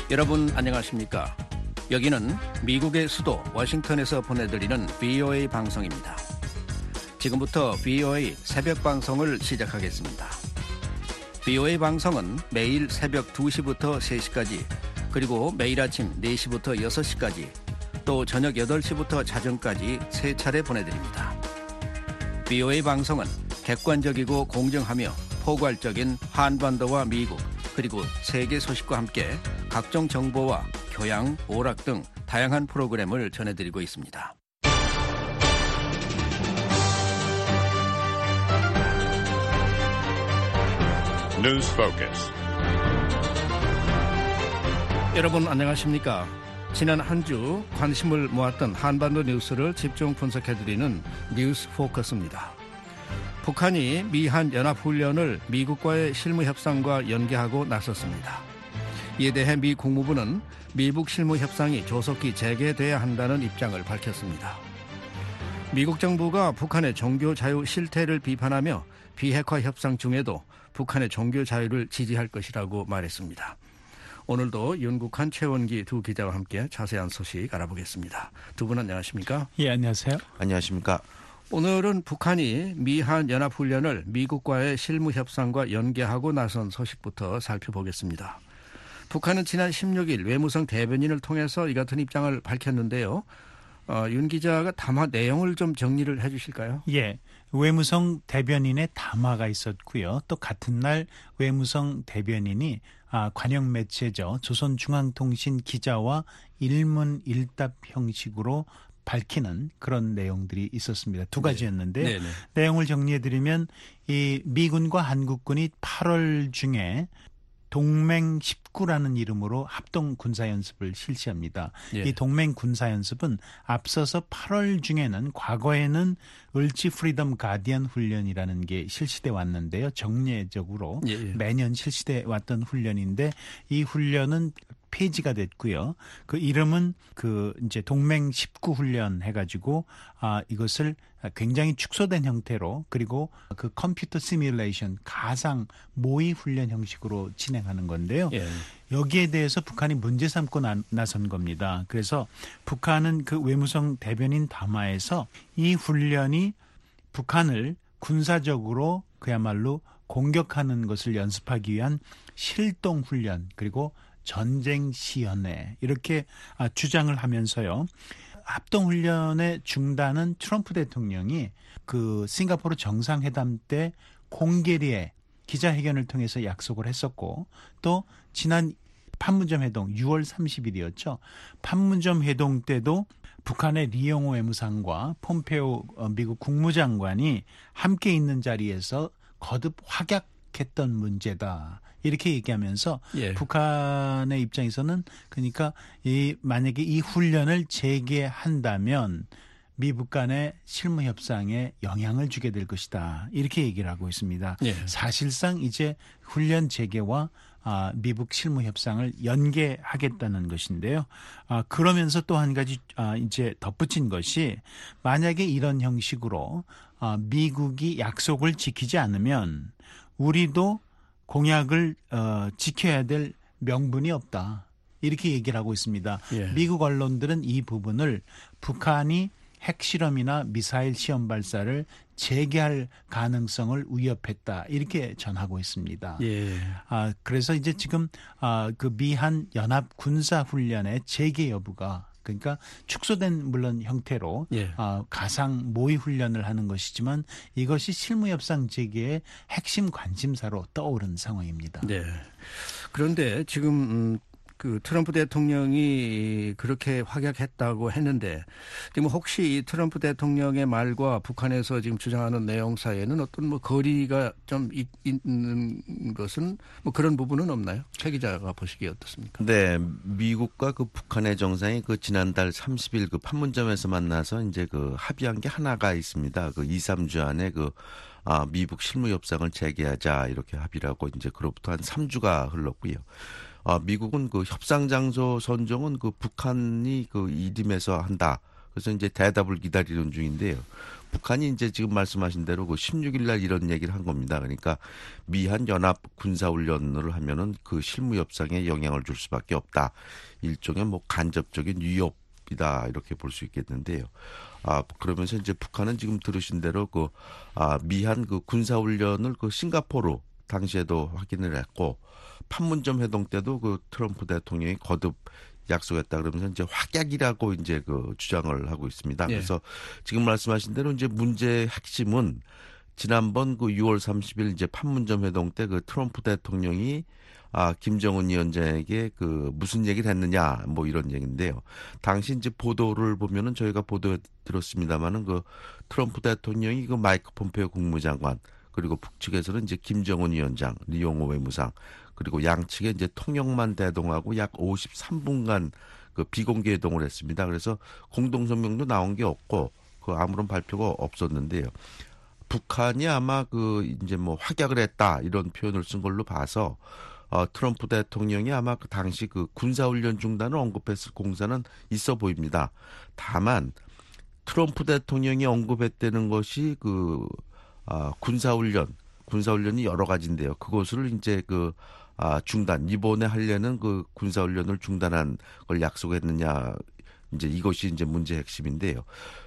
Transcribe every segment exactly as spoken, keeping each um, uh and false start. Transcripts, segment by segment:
여러분 안녕하십니까? 여기는 미국의 수도 워싱턴에서 보내드리는 브이오에이 방송입니다. 지금부터 브이오에이 새벽 방송을 시작하겠습니다. 브이오에이 방송은 매일 새벽 두 시부터 세 시까지, 그리고 매일 아침 네 시부터 여섯 시까지, 또 저녁 여덟 시부터 자정까지 세 차례 보내드립니다. 브이오에이 방송은 객관적이고 공정하며 포괄적인 한반도와 미국, 그리고 세계 소식과 함께 각종 정보와 교양, 오락 등 다양한 프로그램을 전해드리고 있습니다. News Focus. 여러분 안녕하십니까? 지난 한 주 관심을 모았던 한반도 뉴스를 집중 분석해드리는 뉴스 포커스입니다. 북한이 미한 연합훈련을 미국과의 실무협상과 연계하고 나섰습니다. 이에 대해 미 국무부는 미북 실무협상이 조속히 재개돼야 한다는 입장을 밝혔습니다. 미국 정부가 북한의 종교 자유 실태를 비판하며 비핵화 협상 중에도 북한의 종교 자유를 지지할 것이라고 말했습니다. 오늘도 윤국한, 최원기 두 기자와 함께 자세한 소식 알아보겠습니다. 두 분 안녕하십니까? 예, 안녕하세요. 안녕하십니까? 오늘은 북한이 미한 연합훈련을 미국과의 실무협상과 연계하고 나선 소식부터 살펴보겠습니다. 북한은 지난 십육 일 외무성 대변인을 통해서 이 같은 입장을 밝혔는데요. 어, 윤 기자가 담화 내용을 좀 정리를 해 주실까요? 예, 외무성 대변인의 담화가 있었고요. 또 같은 날 외무성 대변인이 아, 관영 매체죠. 조선중앙통신 기자와 일문일답 형식으로 밝히는 그런 내용들이 있었습니다. 두 가지였는데요. 네. 내용을 정리해드리면 이 미군과 한국군이 팔월 중에 동맹 십구라는 이름으로 합동 군사연습을 실시합니다. 예. 이 동맹 군사연습은 앞서서 팔월 중에는 과거에는 을지 프리덤 가디언 훈련이라는 게 실시돼 왔는데요. 정례적으로 예, 예. 매년 실시돼 왔던 훈련인데 이 훈련은 폐지가 됐고요. 그 이름은 그 이제 동맹 십구 훈련 해가지고 아 이것을 굉장히 축소된 형태로, 그리고 그 컴퓨터 시뮬레이션 가상 모의 훈련 형식으로 진행하는 건데요. 예. 여기에 대해서 북한이 문제 삼고 나, 나선 겁니다. 그래서 북한은 그 외무성 대변인 담화에서 이 훈련이 북한을 군사적으로 그야말로 공격하는 것을 연습하기 위한 실동 훈련, 그리고 전쟁 시연회, 이렇게 주장을 하면서요. 합동훈련의 중단은 트럼프 대통령이 그 싱가포르 정상회담 때 공개리에 기자회견을 통해서 약속을 했었고, 또 지난 판문점 회동 유월 삼십일이었죠. 판문점 회동 때도 북한의 리용호 외무상과 폼페오 미국 국무장관이 함께 있는 자리에서 거듭 확약했던 문제다, 이렇게 얘기하면서 예. 북한의 입장에서는 그러니까 이 만약에 이 훈련을 재개한다면 미북 간의 실무 협상에 영향을 주게 될 것이다, 이렇게 얘기를 하고 있습니다. 예. 사실상 이제 훈련 재개와 아, 미북 실무 협상을 연계하겠다는 것인데요. 아, 그러면서 또 한 가지 아, 이제 덧붙인 것이, 만약에 이런 형식으로 아, 미국이 약속을 지키지 않으면 우리도 공약을 어, 지켜야 될 명분이 없다, 이렇게 얘기를 하고 있습니다. 예. 미국 언론들은 이 부분을 북한이 핵실험이나 미사일 시험 발사를 재개할 가능성을 위협했다, 이렇게 전하고 있습니다. 예. 아, 그래서 이제 지금 아, 그 미한 연합 군사 훈련의 재개 여부가, 그러니까 축소된 물론 형태로 예. 아, 가상 모의 훈련을 하는 것이지만 이것이 실무협상 재개의 핵심 관심사로 떠오른 상황입니다. 네. 그런데 지금 음, 그 트럼프 대통령이 그렇게 확약했다고 했는데, 지금 혹시 이 트럼프 대통령의 말과 북한에서 지금 주장하는 내용 사이에는 어떤 뭐 거리가 좀 있, 있는 것은 뭐 그런 부분은 없나요? 최 기자가 보시기에 어떻습니까? 네, 미국과 그 북한의 정상이 그 지난달 삼십일 그 판문점에서 만나서 이제 그 합의한 게 하나가 있습니다. 그 이, 삼 주 안에 그 아, 미북 실무 협상을 재개하자, 이렇게 합의를 하고 이제 그로부터 한 삼 주가 흘렀고요. 아, 미국은 그 협상 장소 선정은 그 북한이 그 이듬해서 한다. 그래서 이제 대답을 기다리는 중인데요. 북한이 이제 지금 말씀하신 대로 그 십육 일 날 이런 얘기를 한 겁니다. 그러니까 미한 연합 군사훈련을 하면은 그 실무 협상에 영향을 줄 수밖에 없다. 일종의 뭐 간접적인 위협이다 이렇게 볼 수 있겠는데요. 아 그러면서 이제 북한은 지금 들으신 대로 그 아, 미한 그 군사훈련을 그 싱가포르 당시에도 확인을 했고 판문점 회동 때도 그 트럼프 대통령이 거듭 약속했다 그러면서 이제 확약이라고 이제 그 주장을 하고 있습니다. 예. 그래서 지금 말씀하신 대로 이제 문제의 핵심은 지난번 그 유월 삼십일 이제 판문점 회동 때 그 트럼프 대통령이 아 김정은 위원장에게 그 무슨 얘기를 했느냐 뭐 이런 얘기인데요. 당시 이제 보도를 보면은 저희가 보도 들었습니다만은 그 트럼프 대통령이 그 마이크 폼페이오 국무장관 그리고 북측에서는 이제 김정은 위원장, 리용호 외무상 그리고 양측에 이제 통역만 대동하고 약 오십삼 분간 그 비공개 회동을 했습니다. 그래서 공동성명도 나온 게 없고 그 아무런 발표가 없었는데요. 북한이 아마 그 이제 뭐 확약을 했다 이런 표현을 쓴 걸로 봐서 어, 트럼프 대통령이 아마 그 당시 그 군사훈련 중단을 언급했을 공사는 있어 보입니다. 다만 트럼프 대통령이 언급했다는 것이 그 아, 군사훈련, 군사훈련이 여러 가지인데요. 그것을 이제 그 아, 중단, 이번에 하려는 그 군사훈련을 중단한 걸 약속했느냐, 이제 이것이 이제 문제의 핵심인데요.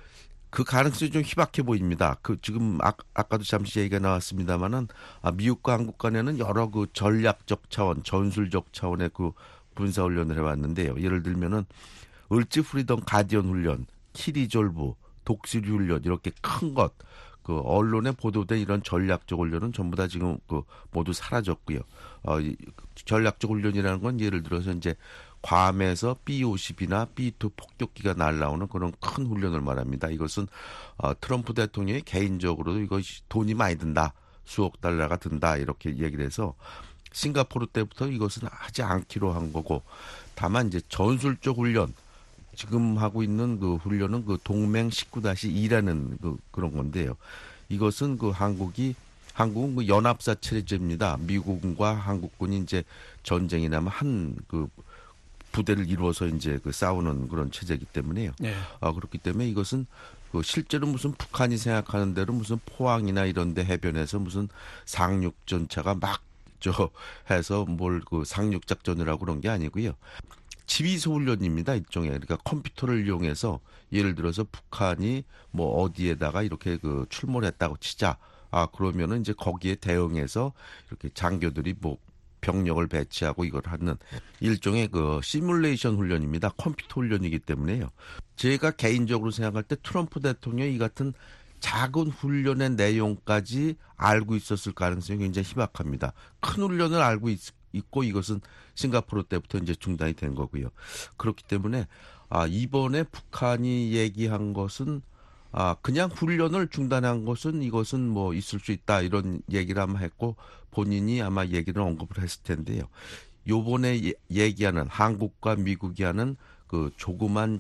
그 가능성이 좀 희박해 보입니다. 그 지금 아, 아까도 잠시 얘기가 나왔습니다만은 아, 미국과 한국 간에는 여러 그 전략적 차원, 전술적 차원의 그 군사훈련을 해왔는데요. 예를 들면은 을지 프리덤 가디언 훈련, 키리졸브, 독수리 훈련 이렇게 큰 것. 그 언론에 보도된 이런 전략적 훈련은 전부 다 지금 그 모두 사라졌고요. 어, 이 전략적 훈련이라는 건 예를 들어서 이제 괌에서 비 오십이나 비 투 폭격기가 날라오는 그런 큰 훈련을 말합니다. 이것은 어, 트럼프 대통령이 개인적으로도 이것이 돈이 많이 든다, 수억 달러가 든다 이렇게 얘기를 해서 싱가포르 때부터 이것은 하지 않기로 한 거고, 다만 이제 전술적 훈련. 지금 하고 있는 그 훈련은 그 동맹 십구 다시 이라는 그 그런 건데요. 이것은 그 한국이 한국은 그 연합사 체제입니다. 미국과 한국군이 이제 전쟁이 나면 한 그 부대를 이루어서 이제 그 싸우는 그런 체제이기 때문에요. 네. 아 그렇기 때문에 이것은 그 실제로 무슨 북한이 생각하는 대로 무슨 포항이나 이런데 해변에서 무슨 상륙 전차가 막 저 해서 뭘 그 상륙 작전을 하고 그런 게 아니고요. 지휘소 훈련입니다. 일종의. 그러니까 컴퓨터를 이용해서 예를 들어서 북한이 뭐 어디에다가 이렇게 그 출몰했다고 치자. 아, 그러면은 이제 거기에 대응해서 이렇게 장교들이 뭐 병력을 배치하고 이걸 하는 일종의 그 시뮬레이션 훈련입니다. 컴퓨터 훈련이기 때문에요. 제가 개인적으로 생각할 때 트럼프 대통령이 이 같은 작은 훈련의 내용까지 알고 있었을 가능성이 굉장히 희박합니다. 큰 훈련을 알고 있 있고 이것은 싱가포르 때부터 이제 중단이 된 거고요. 그렇기 때문에 아, 이번에 북한이 얘기한 것은 아, 그냥 훈련을 중단한 것은 이것은 뭐 있을 수 있다 이런 얘기를 아마 했고 본인이 아마 얘기를 언급을 했을 텐데요. 요번에 예, 얘기하는 한국과 미국이 하는 그 조그만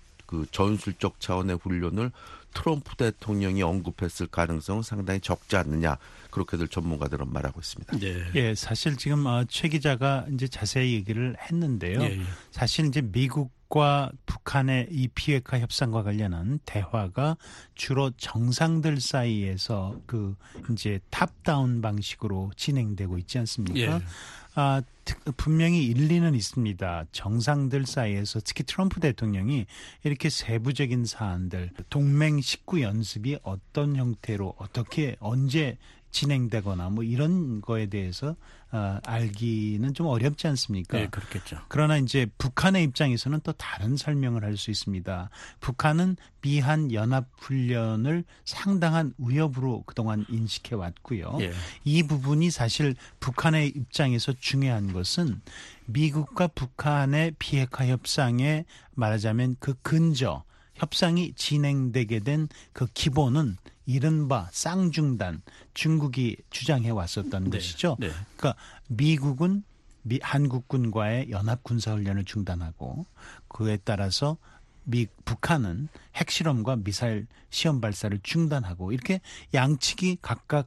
그 전술적 차원의 훈련을 트럼프 대통령이 언급했을 가능성은 상당히 적지 않느냐 그렇게들 전문가들은 말하고 있습니다. 네. 예, 사실 지금 최 기자가 이제 자세히 얘기를 했는데요. 예, 예. 사실 이제 미국과 북한의 이 비핵화 협상과 관련한 대화가 주로 정상들 사이에서 그 이제 탑다운 방식으로 진행되고 있지 않습니까? 예. 아, 분명히 일리는 있습니다. 정상들 사이에서 특히 트럼프 대통령이 이렇게 세부적인 사안들, 동맹 식구 연습이 어떤 형태로 어떻게 언제 진행되거나 뭐 이런 거에 대해서 어, 알기는 좀 어렵지 않습니까? 네, 그렇겠죠. 그러나 이제 북한의 입장에서는 또 다른 설명을 할 수 있습니다. 북한은 미한 연합 훈련을 상당한 위협으로 그동안 인식해 왔고요. 예. 이 부분이 사실 북한의 입장에서 중요한 것은 미국과 북한의 비핵화 협상에 말하자면 그 근저 협상이 진행되게 된 그 기본은 이른바 쌍중단, 중국이 주장해 왔었던 네, 것이죠. 네. 그러니까 미국은 미, 한국군과의 연합 군사훈련을 중단하고 그에 따라서 미, 북한은 핵실험과 미사일 시험 발사를 중단하고 이렇게 양측이 각각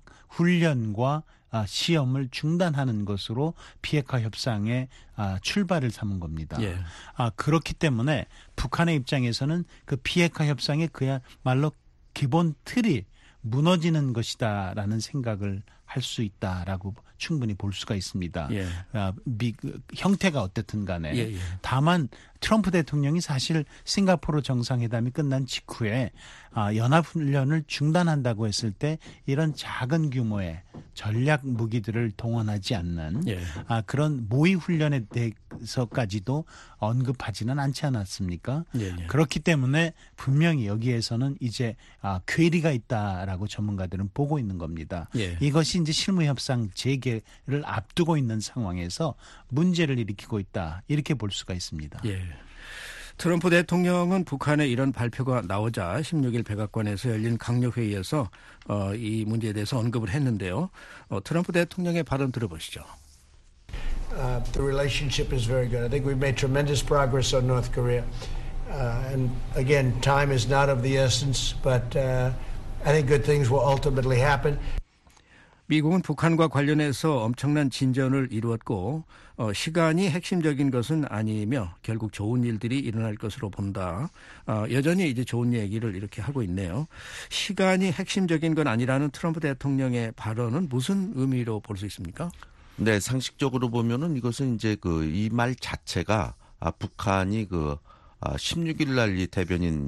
훈련과 아, 시험을 중단하는 것으로 비핵화 협상의 아, 출발을 삼은 겁니다. 예. 아, 그렇기 때문에 북한의 입장에서는 그 비핵화 협상에 그야말로 기본 틀이 무너지는 것이다라는 생각을 할 수 있다라고 충분히 볼 수가 있습니다. 예. 아, 미, 그, 형태가 어떻든 간에. 예, 예. 다만 트럼프 대통령이 사실 싱가포르 정상회담이 끝난 직후에 아, 연합훈련을 중단한다고 했을 때 이런 작은 규모의 전략 무기들을 동원하지 않는 예. 아, 그런 모의훈련에 대해서까지도 언급하지는 않지 않았습니까? 예, 예. 그렇기 때문에 분명히 여기에서는 이제 아, 괴리가 있다라고 전문가들은 보고 있는 겁니다. 예. 이것이 이제 실무협상 재개를 앞두고 있는 상황에서 문제를 일으키고 있다 이렇게 볼 수가 있습니다. 예. 트럼프 대통령은 북한의 이런 발표가 나오자 십육 일 백악관에서 열린 강력회의에서 어, 이 문제에 대해서 언급을 했는데요. 어, 트럼프 대통령의 발언 들어보시죠. Uh, the relationship is very good. I think we've made tremendous progress on North Korea. Uh, and again, time is not of the essence, but uh, I think good things will ultimately happen. 미국은 북한과 관련해서 엄청난 진전을 이루었고 어, 시간이 핵심적인 것은 아니며 결국 좋은 일들이 일어날 것으로 본다. 어, 여전히 이제 좋은 얘기를 이렇게 하고 있네요. 시간이 핵심적인 건 아니라는 트럼프 대통령의 발언은 무슨 의미로 볼 수 있습니까? 네, 상식적으로 보면은 이것은 이제 그 이 말 자체가 아, 북한이 그 아, 십육 일 날 이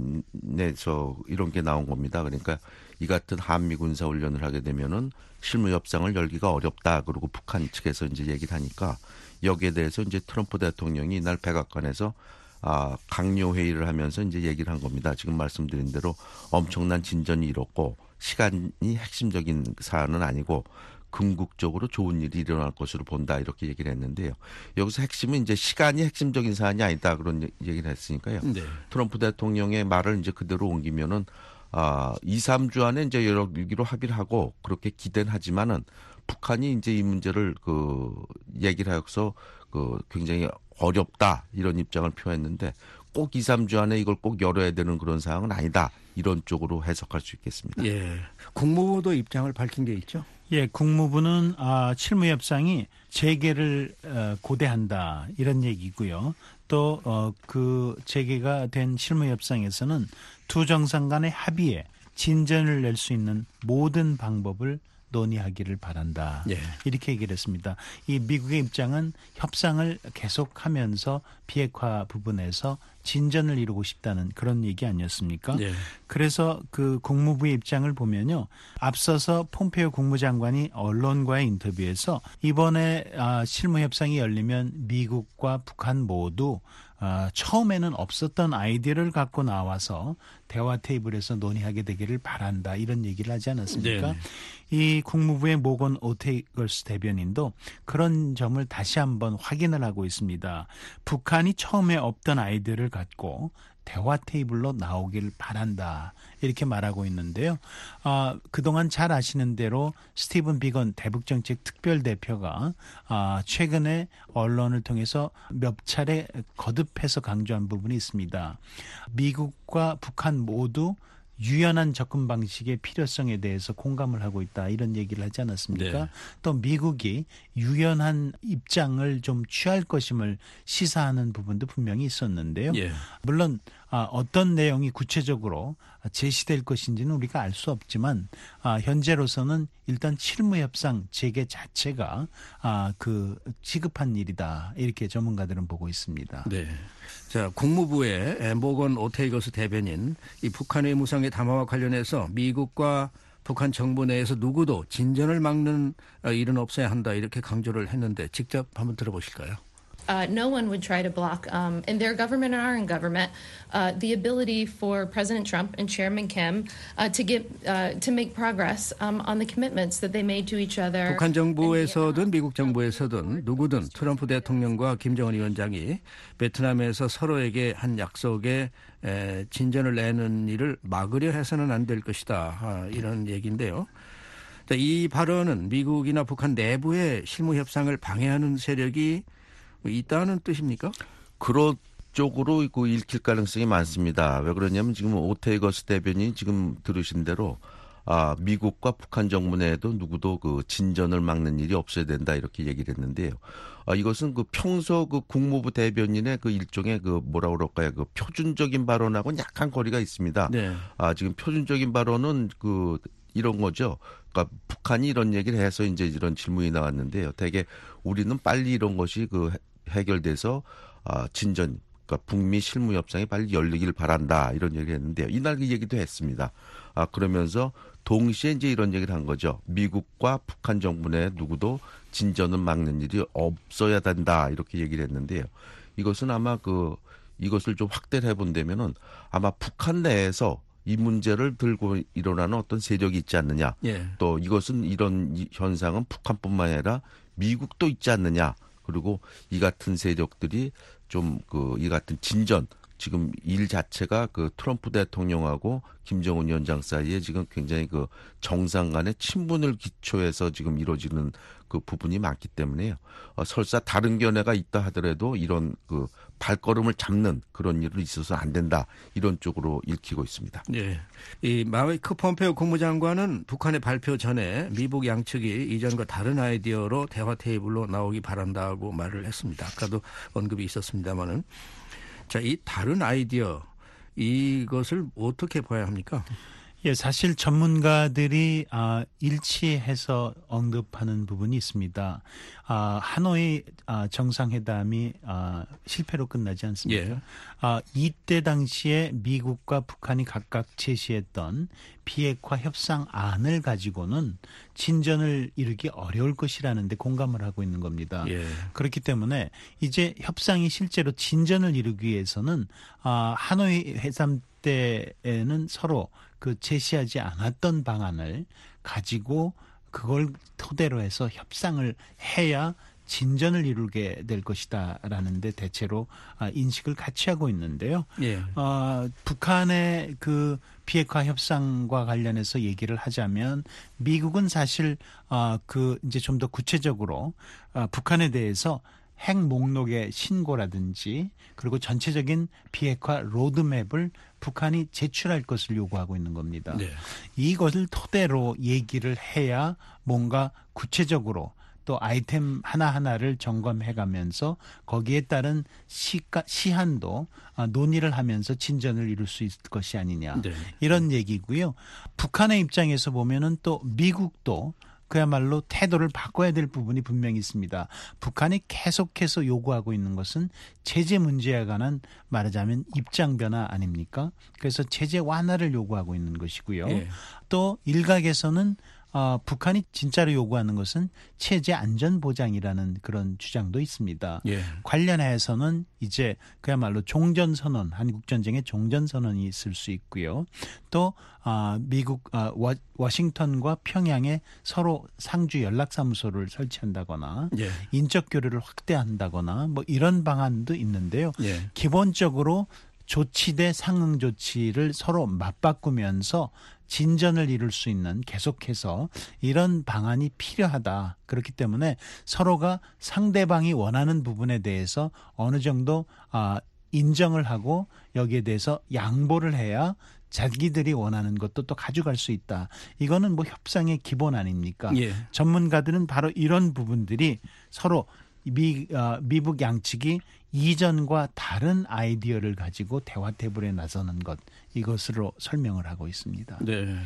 대변인에서 이런 게 나온 겁니다. 그러니까 이 같은 한미 군사 훈련을 하게 되면은 실무 협상을 열기가 어렵다. 그리고 북한 측에서 이제 얘기를 하니까 여기에 대해서 이제 트럼프 대통령이 이날 백악관에서 아, 강요 회의를 하면서 이제 얘기를 한 겁니다. 지금 말씀드린 대로 엄청난 진전이 이뤘고 시간이 핵심적인 사안은 아니고 궁극적으로 좋은 일이 일어날 것으로 본다 이렇게 얘기를 했는데요. 여기서 핵심은 이제 시간이 핵심적인 사안이 아니다 그런 얘기를 했으니까요. 네. 트럼프 대통령의 말을 이제 그대로 옮기면은 아, 이, 삼 주 안에 이제 여러 위기로 합의를 하고 그렇게 기대는 하지만은 북한이 이제 이 문제를 그 얘기를 해서 그 굉장히 어렵다 이런 입장을 표했는데 꼭 이, 삼 주 안에 이걸 꼭 열어야 되는 그런 사항은 아니다. 이런 쪽으로 해석할 수 있겠습니다. 예. 국무부도 입장을 밝힌 게 있죠. 예, 국무부는 아, 실무협상이 재개를 어, 고대한다 이런 얘기고요. 또 어, 그 재개가 된 실무협상에서는 두 정상 간의 합의에 진전을 낼 수 있는 모든 방법을 논의하기를 바란다. 예. 이렇게 얘기를 했습니다. 이 미국의 입장은 협상을 계속하면서 비핵화 부분에서 진전을 이루고 싶다는 그런 얘기 아니었습니까? 예. 그래서 그 국무부의 입장을 보면요. 앞서서 폼페이오 국무장관이 언론과의 인터뷰에서 이번에 실무협상이 열리면 미국과 북한 모두 아, 처음에는 없었던 아이디어를 갖고 나와서 대화 테이블에서 논의하게 되기를 바란다 이런 얘기를 하지 않았습니까? 네네. 이 국무부의 모건 오테이거스 대변인도 그런 점을 다시 한번 확인을 하고 있습니다. 북한이 처음에 없던 아이디어를 갖고 대화 테이블로 나오길 바란다 이렇게 말하고 있는데요. 아, 그동안 잘 아시는 대로 스티븐 비건 대북정책 특별대표가 아, 최근에 언론을 통해서 몇 차례 거듭해서 강조한 부분이 있습니다. 미국과 북한 모두 유연한 접근 방식의 필요성에 대해서 공감을 하고 있다 이런 얘기를 하지 않았습니까? 네. 또 미국이 유연한 입장을 좀 취할 것임을 시사하는 부분도 분명히 있었는데요. 예. 물론 어떤 내용이 구체적으로 제시될 것인지는 우리가 알 수 없지만 현재로서는 일단 실무협상 재개 자체가 그 시급한 일이다 이렇게 전문가들은 보고 있습니다. 네. 자, 국무부의 모건 오테이거스 대변인 이 북한의 무상의 담화와 관련해서 미국과 북한 정부 내에서 누구도 진전을 막는 일은 없어야 한다 이렇게 강조를 했는데 직접 한번 들어보실까요? Uh, no one would try to block, um, in their government or our government, uh, the ability for President Trump and Chairman Kim uh, to get uh, to make progress um, on the commitments that they made to each other. 북한 정부에서든 미국 정부에서든 누구든 트럼프 대통령과 김정은 위원장이 베트남에서 서로에게 한 약속에 에, 진전을 내는 일을 막으려 해서는 안 될 것이다. 아, 이런 얘기인데요. 이 발언은 미국이나 북한 내부의 실무 협상을 방해하는 세력이 있다는 뜻입니까? 그런 쪽으로 읽힐 가능성이 많습니다. 왜 그러냐면 지금 오테이거스 대변인이 지금 들으신 대로 아, 미국과 북한 정부 내에도 누구도 그 진전을 막는 일이 없어야 된다 이렇게 얘기를 했는데요. 아, 이것은 그 평소 그 국무부 대변인의 그 일종의 그 뭐라 그럴까요? 그 표준적인 발언하고는 약간 거리가 있습니다. 네. 아, 지금 표준적인 발언은 그 이런 거죠. 그러니까 북한이 이런 얘기를 해서 이제 이런 질문이 나왔는데요. 되게 우리는 빨리 이런 것이 그 해결돼서 아, 진전, 그러니까 북미 실무 협상이 빨리 열리길 바란다 이런 얘기를 했는데요. 이날 그 얘기도 했습니다. 아, 그러면서 동시에 이제 이런 얘기를 한 거죠. 미국과 북한 정부 내 누구도 진전을 막는 일이 없어야 된다 이렇게 얘기를 했는데요. 이것은 아마 그 이것을 좀 확대를 해본다면은 아마 북한 내에서 이 문제를 들고 일어나는 어떤 세력이 있지 않느냐. 예. 또 이것은 이런 현상은 북한뿐만 아니라 미국도 있지 않느냐. 그리고 이 같은 세력들이 좀 그 이 같은 진전, 지금 일 자체가 그 트럼프 대통령하고 김정은 위원장 사이에 지금 굉장히 그 정상 간의 친분을 기초해서 지금 이루어지는 그 부분이 많기 때문에요. 어, 설사 다른 견해가 있다 하더라도 이런 그 발걸음을 잡는 그런 일은 있어서 안 된다. 이런 쪽으로 읽히고 있습니다. 네. 이 마이크 폼페오 국무장관은 북한의 발표 전에 미국 양측이 이전과 다른 아이디어로 대화 테이블로 나오기 바란다고 말을 했습니다. 아까도 언급이 있었습니다만은. 자, 이 다른 아이디어 이것을 어떻게 봐야 합니까? 예, 사실 전문가들이 아, 일치해서 언급하는 부분이 있습니다. 아, 하노이 아, 정상회담이 아, 실패로 끝나지 않습니까? 예. 아, 이때 당시에 미국과 북한이 각각 제시했던 비핵화 협상안을 가지고는 진전을 이루기 어려울 것이라는 데 공감을 하고 있는 겁니다. 예. 그렇기 때문에 이제 협상이 실제로 진전을 이루기 위해서는 아, 하노이 회담 때에는 서로 그 제시하지 않았던 방안을 가지고 그걸 토대로 해서 협상을 해야 진전을 이루게 될 것이다라는 데 대체로 인식을 같이 하고 있는데요. 예. 어, 북한의 그 비핵화 협상과 관련해서 얘기를 하자면 미국은 사실 어, 그 이제 좀 더 구체적으로 어, 북한에 대해서 핵 목록의 신고라든지 그리고 전체적인 비핵화 로드맵을 북한이 제출할 것을 요구하고 있는 겁니다. 네. 이것을 토대로 얘기를 해야 뭔가 구체적으로 또 아이템 하나하나를 점검해가면서 거기에 따른 시가, 시한도 논의를 하면서 진전을 이룰 수 있을 것이 아니냐. 네. 이런 얘기고요. 북한의 입장에서 보면은 또 미국도 그야말로 태도를 바꿔야 될 부분이 분명히 있습니다. 북한이 계속해서 요구하고 있는 것은 제재 문제에 관한 말하자면 입장 변화 아닙니까? 그래서 제재 완화를 요구하고 있는 것이고요. 예. 또 일각에서는 어, 북한이 진짜로 요구하는 것은 체제 안전 보장이라는 그런 주장도 있습니다. 예. 관련해서는 이제 그야말로 종전선언, 한국전쟁의 종전선언이 있을 수 있고요. 또 어, 미국 어, 워, 워싱턴과 평양에 서로 상주 연락사무소를 설치한다거나 예. 인적 교류를 확대한다거나 뭐 이런 방안도 있는데요. 예. 기본적으로 조치 대 상응 조치를 서로 맞바꾸면서 진전을 이룰 수 있는 계속해서 이런 방안이 필요하다. 그렇기 때문에 서로가 상대방이 원하는 부분에 대해서 어느 정도 아, 인정을 하고 여기에 대해서 양보를 해야 자기들이 원하는 것도 또 가져갈 수 있다. 이거는 뭐 협상의 기본 아닙니까? 예. 전문가들은 바로 이런 부분들이 서로 미, 어, 미북 양측이 이전과 다른 아이디어를 가지고 대화 테이블에 나서는 것 이것으로 설명을 하고 있습니다. 네,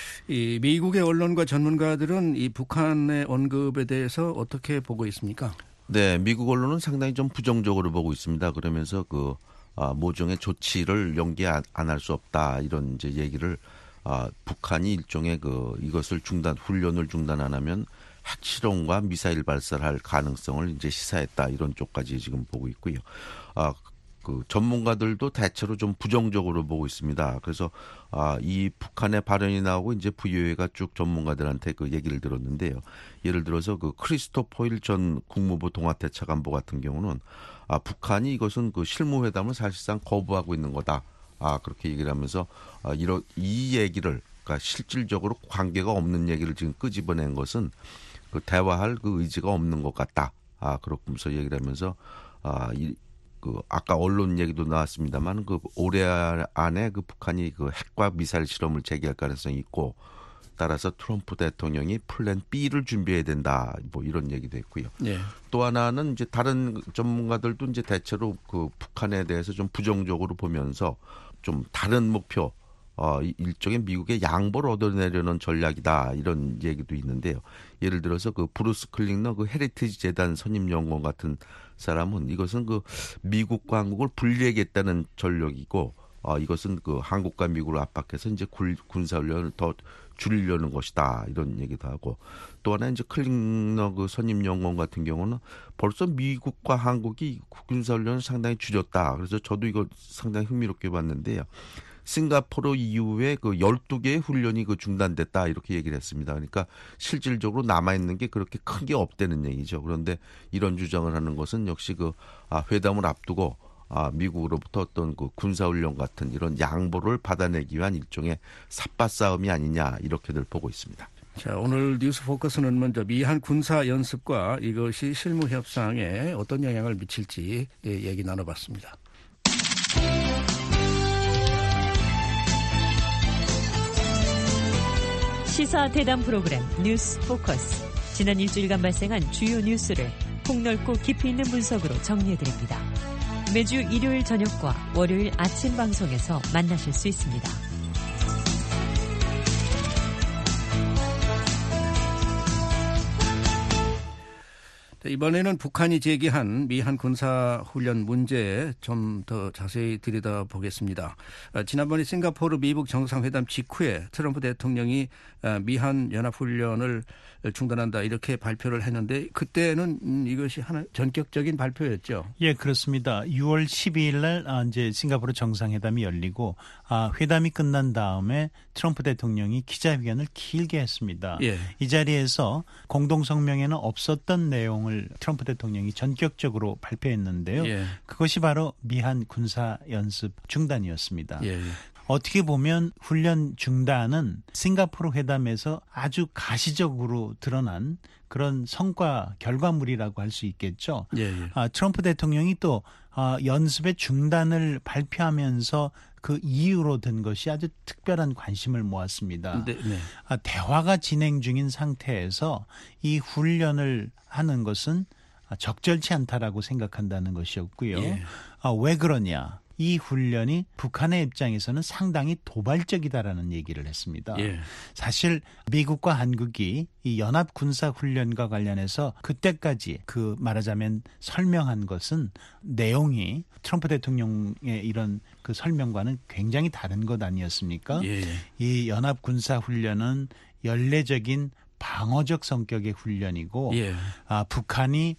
이 미국의 언론과 전문가들은 이 북한의 언급에 대해서 어떻게 보고 있습니까? 네, 미국 언론은 상당히 좀 부정적으로 보고 있습니다. 그러면서 그 아, 모종의 조치를 연기 안 할 수 없다 이런 이제 얘기를 아, 북한이 일종의 그 이것을 중단 훈련을 중단 안 하면 핵실험과 미사일 발사를 할 가능성을 이제 시사했다 이런 쪽까지 지금 보고 있고요. 아, 그 전문가들도 대체로 좀 부정적으로 보고 있습니다. 그래서 아, 이 북한의 발언이 나오고 이제 부유회가 쭉 전문가들한테 그 얘기를 들었는데요. 예를 들어서 그 크리스토퍼 힐 전 국무부 동아태 차관보 같은 경우는 아, 북한이 이것은 그 실무회담을 사실상 거부하고 있는 거다. 아, 그렇게 얘기를 하면서 아, 이런 이 얘기를 그러니까 실질적으로 관계가 없는 얘기를 지금 끄집어낸 것은 그 대화할 그 의지가 없는 것 같다. 아, 그러면서 얘기를 하면서 아, 이, 그 아까 언론 얘기도 나왔습니다만 그 올해 안에 그 북한이 그 핵과 미사일 실험을 재개할 가능성이 있고 따라서 트럼프 대통령이 플랜 B를 준비해야 된다. 뭐 이런 얘기도 했고요. 예. 또 하나는 이제 다른 전문가들도 이제 대체로 그 북한에 대해서 좀 부정적으로 보면서 좀 다른 목표, 어, 일종의 미국의 양보를 얻어내려는 전략이다. 이런 얘기도 있는데요. 예를 들어서 그 브루스 클링너 그 헤리티지 재단 선임연구원 같은 사람은 이것은 그 미국과 한국을 분리하겠다는 전략이고, 어, 이것은 그 한국과 미국을 압박해서 이제 군사훈련을 더 줄이려는 것이다. 이런 얘기도 하고, 또 하나 이제 클링너 그 선임연구원 같은 경우는 벌써 미국과 한국이 군사훈련을 상당히 줄였다. 그래서 저도 이거 상당히 흥미롭게 봤는데요. 싱가포르 이후에 그 열두 개의 훈련이 그 중단됐다. 이렇게 얘기를 했습니다. 그러니까 실질적으로 남아있는 게 그렇게 큰 게 없다는 얘기죠. 그런데 이런 주장을 하는 것은 역시 그 아, 회담을 앞두고 아, 미국으로부터 어떤 그 군사훈련 같은 이런 양보를 받아내기 위한 일종의 삿바 싸움이 아니냐 이렇게들 보고 있습니다. 자, 오늘 뉴스 포커스는 먼저 미한 군사 연습과 이것이 실무 협상에 어떤 영향을 미칠지 얘기 나눠봤습니다. 시사 대담 프로그램 뉴스 포커스. 지난 일주일간 발생한 주요 뉴스를 폭넓고 깊이 있는 분석으로 정리해드립니다. 매주 일요일 저녁과 월요일 아침 방송에서 만나실 수 있습니다. 이번에는 북한이 제기한 미한 군사훈련 문제 좀 더 자세히 들여다보겠습니다. 지난번에 싱가포르 미북 정상회담 직후에 트럼프 대통령이 미한 연합훈련을 중단한다 이렇게 발표를 했는데 그때는 이것이 하나 전격적인 발표였죠. 예, 그렇습니다. 유월 십이일 날 이제 싱가포르 정상회담이 열리고 회담이 끝난 다음에 트럼프 대통령이 기자회견을 길게 했습니다. 예. 이 자리에서 공동성명에는 없었던 내용을 트럼프 대통령이 전격적으로 발표했는데요. 예. 그것이 바로 미한 군사연습 중단이었습니다. 예. 어떻게 보면 훈련 중단은 싱가포르 회담에서 아주 가시적으로 드러난 그런 성과 결과물이라고 할 수 있겠죠. 예, 예. 아, 트럼프 대통령이 또 아, 연습의 중단을 발표하면서 그 이유로 든 것이 아주 특별한 관심을 모았습니다. 네, 네. 아, 대화가 진행 중인 상태에서 이 훈련을 하는 것은 적절치 않다라고 생각한다는 것이었고요. 예. 아, 왜 그러냐? 이 훈련이 북한의 입장에서는 상당히 도발적이다라는 얘기를 했습니다. 예. 사실 미국과 한국이 이 연합 군사 훈련과 관련해서 그때까지 그 말하자면 설명한 것은 내용이 트럼프 대통령의 이런 그 설명과는 굉장히 다른 것 아니었습니까? 예. 이 연합 군사 훈련은 연례적인 방어적 성격의 훈련이고 예. 아, 북한이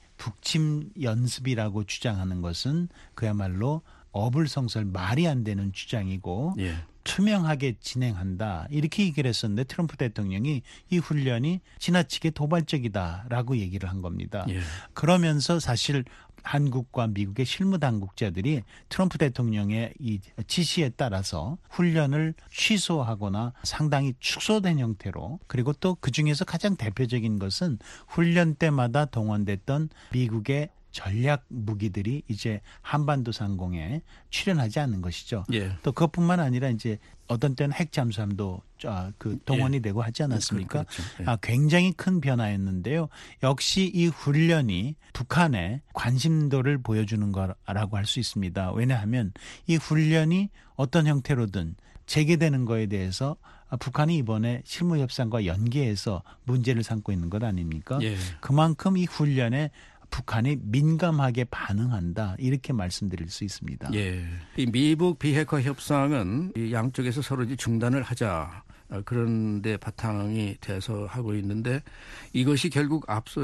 북침 연습이라고 주장하는 것은 그야말로 어불성설 말이 안 되는 주장이고 예. 투명하게 진행한다. 이렇게 얘기를 했었는데 트럼프 대통령이 이 훈련이 지나치게 도발적이다라고 얘기를 한 겁니다. 예. 그러면서 사실 한국과 미국의 실무당국자들이 트럼프 대통령의 이 지시에 따라서 훈련을 취소하거나 상당히 축소된 형태로 그리고 또 그중에서 가장 대표적인 것은 훈련 때마다 동원됐던 미국의 전략 무기들이 이제 한반도 상공에 출현하지 않는 것이죠. 예. 또 그것뿐만 아니라 이제 어떤 때는 핵 잠수함도 그 동원이 예. 되고 하지 않았습니까? 그렇죠. 예. 아, 굉장히 큰 변화였는데요. 역시 이 훈련이 북한의 관심도를 보여주는 거라고 할 수 있습니다. 왜냐하면 이 훈련이 어떤 형태로든 재개되는 거에 대해서 북한이 이번에 실무협상과 연계해서 문제를 삼고 있는 것 아닙니까? 예. 그만큼 이 훈련에 북한이 민감하게 반응한다 이렇게 말씀드릴 수 있습니다. 예, 이 미북 비핵화 협상은 이 양쪽에서 서로 이제 중단을 하자 그런데 바탕이 돼서 하고 있는데 이것이 결국 앞서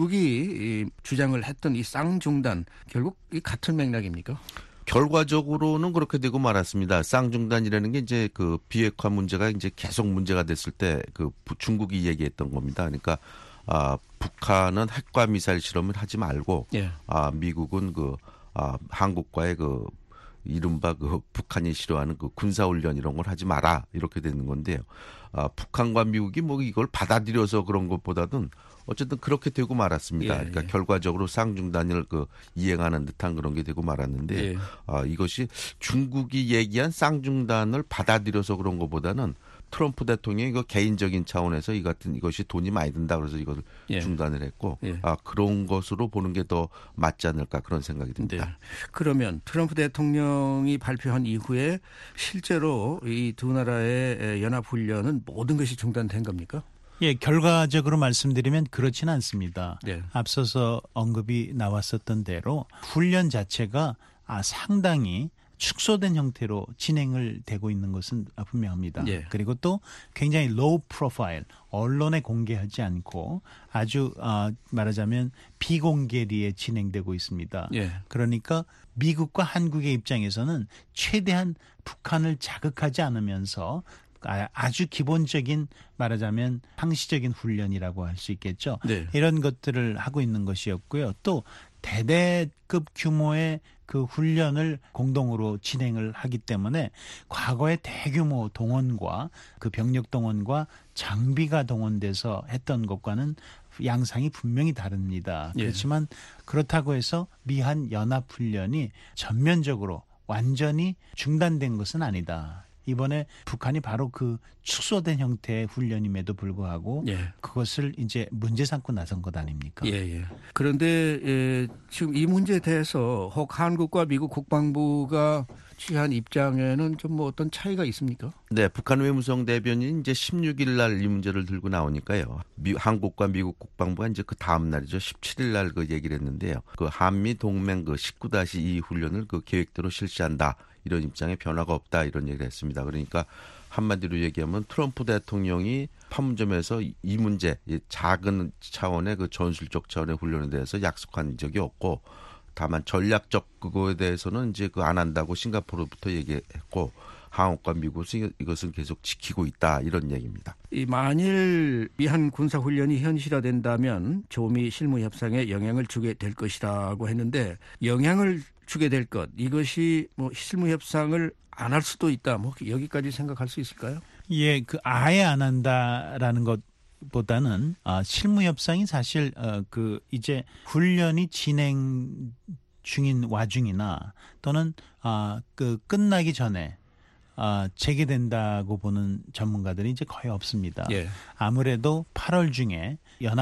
중국이 주장을 했던 이 쌍중단 결국 이 같은 맥락입니까? 결과적으로는 그렇게 되고 말았습니다. 쌍중단이라는 게 이제 그 비핵화 문제가 이제 계속 문제가 됐을 때 그 중국이 얘기했던 겁니다. 그러니까 아, 북한은 핵과 미사일 실험을 하지 말고, 예. 아, 미국은 그, 아, 한국과의 그, 이른바 그 북한이 싫어하는 그 군사훈련 이런 걸 하지 마라. 이렇게 되는 건데요. 아, 북한과 미국이 뭐 이걸 받아들여서 그런 것보다는 어쨌든 그렇게 되고 말았습니다. 예, 그러니까 예. 결과적으로 쌍중단을 그 이행하는 듯한 그런 게 되고 말았는데 예. 아, 이것이 중국이 얘기한 쌍중단을 받아들여서 그런 것보다는 트럼프 대통령이 이거 개인적인 차원에서 이 같은 이것이 돈이 많이 든다 그래서 이걸 예. 중단을 했고 예. 아, 그런 것으로 보는 게 더 맞지 않을까 그런 생각이 듭니다. 네. 그러면 트럼프 대통령이 발표한 이후에 실제로 이 두 나라의 연합훈련은 모든 것이 중단된 겁니까? 예, 결과적으로 말씀드리면 그렇지는 않습니다. 네. 앞서서 언급이 나왔었던 대로 훈련 자체가 아, 상당히 축소된 형태로 진행을 되고 있는 것은 분명합니다. 예. 그리고 또 굉장히 로우 프로파일, 언론에 공개하지 않고 아주 어, 말하자면 비공개리에 진행되고 있습니다. 예. 그러니까 미국과 한국의 입장에서는 최대한 북한을 자극하지 않으면서 아주 기본적인 말하자면 상시적인 훈련이라고 할 수 있겠죠. 네. 이런 것들을 하고 있는 것이었고요. 또 대대급 규모의 그 훈련을 공동으로 진행을 하기 때문에 과거의 대규모 동원과 그 병력 동원과 장비가 동원돼서 했던 것과는 양상이 분명히 다릅니다. 예. 그렇지만 그렇다고 해서 미한 연합훈련이 전면적으로 완전히 중단된 것은 아니다. 이번에 북한이 바로 그 축소된 형태의 훈련임에도 불구하고 예. 그것을 이제 문제 삼고 나선 것 아닙니까? 예, 예. 그런데 예, 지금 이 문제에 대해서 혹 한국과 미국 국방부가 취한 입장에는 좀 뭐 어떤 차이가 있습니까? 네, 북한 외무성 대변인 이제 십육 일 날 이 문제를 들고 나오니까요. 미, 한국과 미국 국방부가 이제 그 다음 날이죠. 십칠 일 날 그 얘기를 했는데요. 그 한미 동맹 그 십구 다시 이 훈련을 그 계획대로 실시한다. 이런 입장에 변화가 없다. 이런 얘기를 했습니다. 그러니까 한마디로 얘기하면 트럼프 대통령이 판문점에서 이 문제, 이 작은 차원의 그 전술적 차원의 훈련에 대해서 약속한 적이 없고 다만 전략적 그거에 대해서는 이제 그 안 한다고 싱가포르부터 얘기했고 한국과 미국은 이것은 계속 지키고 있다 이런 얘기입니다. 이 만일 미한 군사 훈련이 현실화된다면 조미 실무 협상에 영향을 주게 될 것이라고 했는데 영향을 주게 될 것 이것이 뭐 실무 협상을 안 할 수도 있다. 뭐 여기까지 생각할 수 있을까요? 예, 그 아예 안 한다라는 것. 보다는 아, 실무 협상이 사실 어, 그 이제 훈련이 진행 중인 와중이나 또는 아, 그 끝나기 전에 아, 재개된다고 보는 전문가들이 이제 거의 없습니다. 예. 아무래도 팔월 중에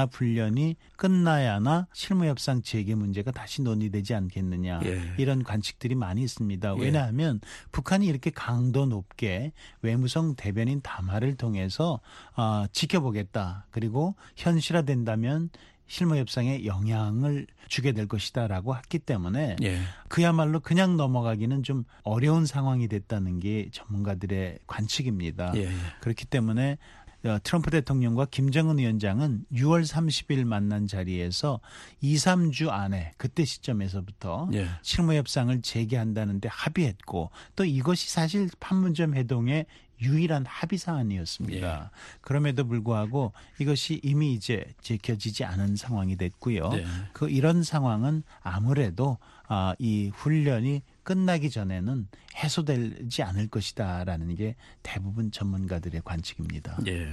연합훈련이 끝나야나 실무협상 재개 문제가 다시 논의되지 않겠느냐 예. 이런 관측들이 많이 있습니다. 예. 왜냐하면 북한이 이렇게 강도 높게 외무성 대변인 담화를 통해서 어, 지켜보겠다. 그리고 현실화된다면 실무협상에 영향을 주게 될 것이다라고 했기 때문에 예. 그야말로 그냥 넘어가기는 좀 어려운 상황이 됐다는 게 전문가들의 관측입니다. 예. 그렇기 때문에 트럼프 대통령과 김정은 위원장은 유월 삼십일 만난 자리에서 이, 삼 주 안에 그때 시점에서부터 예. 실무협상을 재개한다는 데 합의했고 또 이것이 사실 판문점 회동의 유일한 합의 사안이었습니다. 예. 그럼에도 불구하고 이것이 이미 이제 지켜지지 않은 상황이 됐고요. 네. 그 이런 상황은 아무래도 아, 이 훈련이 끝나기 전에는 해소되지 않을 것이다라는 게 대부분 전문가들의 관측입니다. 예.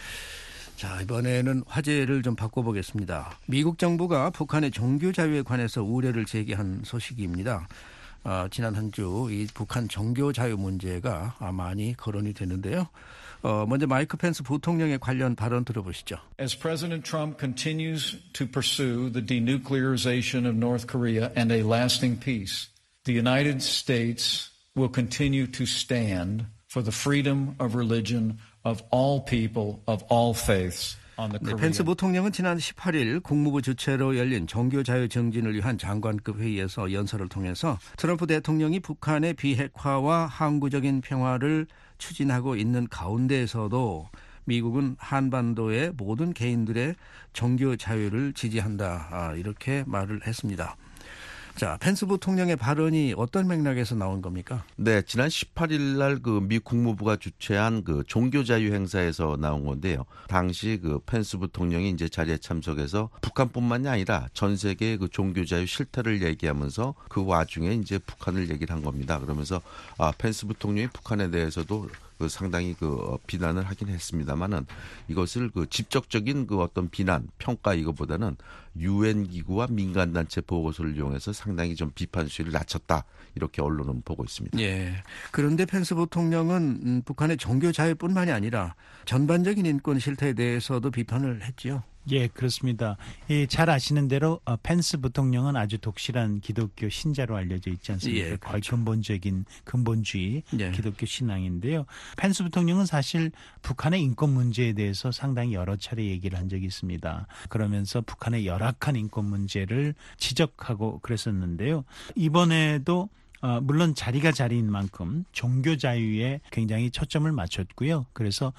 자, 이번에는 화제를 좀 바꿔보겠습니다. 미국 정부가 북한의 종교 자유에 관해서 우려를 제기한 소식입니다. 어, 지난 한 주 이 북한 종교 자유 문제가 많이 거론이 되는데요. 어, 먼저 마이크 펜스 부통령의 관련 발언 들어보시죠. As President Trump continues to pursue the denuclearization of North Korea and a lasting peace, the United States will continue to stand for the freedom of religion of all people of all faiths. 네, 펜스 부통령은 지난 십팔 일 국무부 주최로 열린 종교자유 정진을 위한 장관급 회의에서 연설을 통해서 트럼프 대통령이 북한의 비핵화와 항구적인 평화를 추진하고 있는 가운데에서도 미국은 한반도의 모든 개인들의 종교 자유를 지지한다. 이렇게 말을 했습니다. 자, 펜스 부통령의 발언이 어떤 맥락에서 나온 겁니까? 네, 지난 십팔 일 날 그 미 국무부가 주최한 그 종교자유 행사에서 나온 건데요. 당시 그 펜스 부통령이 이제 자리에 참석해서 북한뿐만이 아니라 전 세계의 그 종교자유 실태를 얘기하면서 그 와중에 이제 북한을 얘기를 한 겁니다. 그러면서 아, 펜스 부통령이 북한에 대해서도 그 상당히 그 비난을 하긴 했습니다만은 이것을 그 직접적인 그 어떤 비난, 평가 이거보다는 유엔 기구와 민간 단체 보고서를 이용해서 상당히 좀 비판 수위를 낮췄다 이렇게 언론은 보고 있습니다. 예. 그런데 펜스 부통령은 음, 북한의 종교 자유뿐만이 아니라 전반적인 인권 실태에 대해서도 비판을 했지요. 예, 그렇습니다. 예, 잘 아시는 대로 어, 펜스 부통령은 아주 독실한 기독교 신자로 알려져 있지 않습니까? 예, 거의 그렇죠. 근본적인 근본주의 예. 기독교 신앙인데요. 펜스 부통령은 사실 북한의 인권 문제에 대해서 상당히 여러 차례 얘기를 한 적이 있습니다. 그러면서 북한의 열악한 인권 문제를 지적하고 그랬었는데요. 이번에도 어, 물론 자리가 자리인 만큼 종교 자유에 굉장히 초점을 맞췄고요. 그래서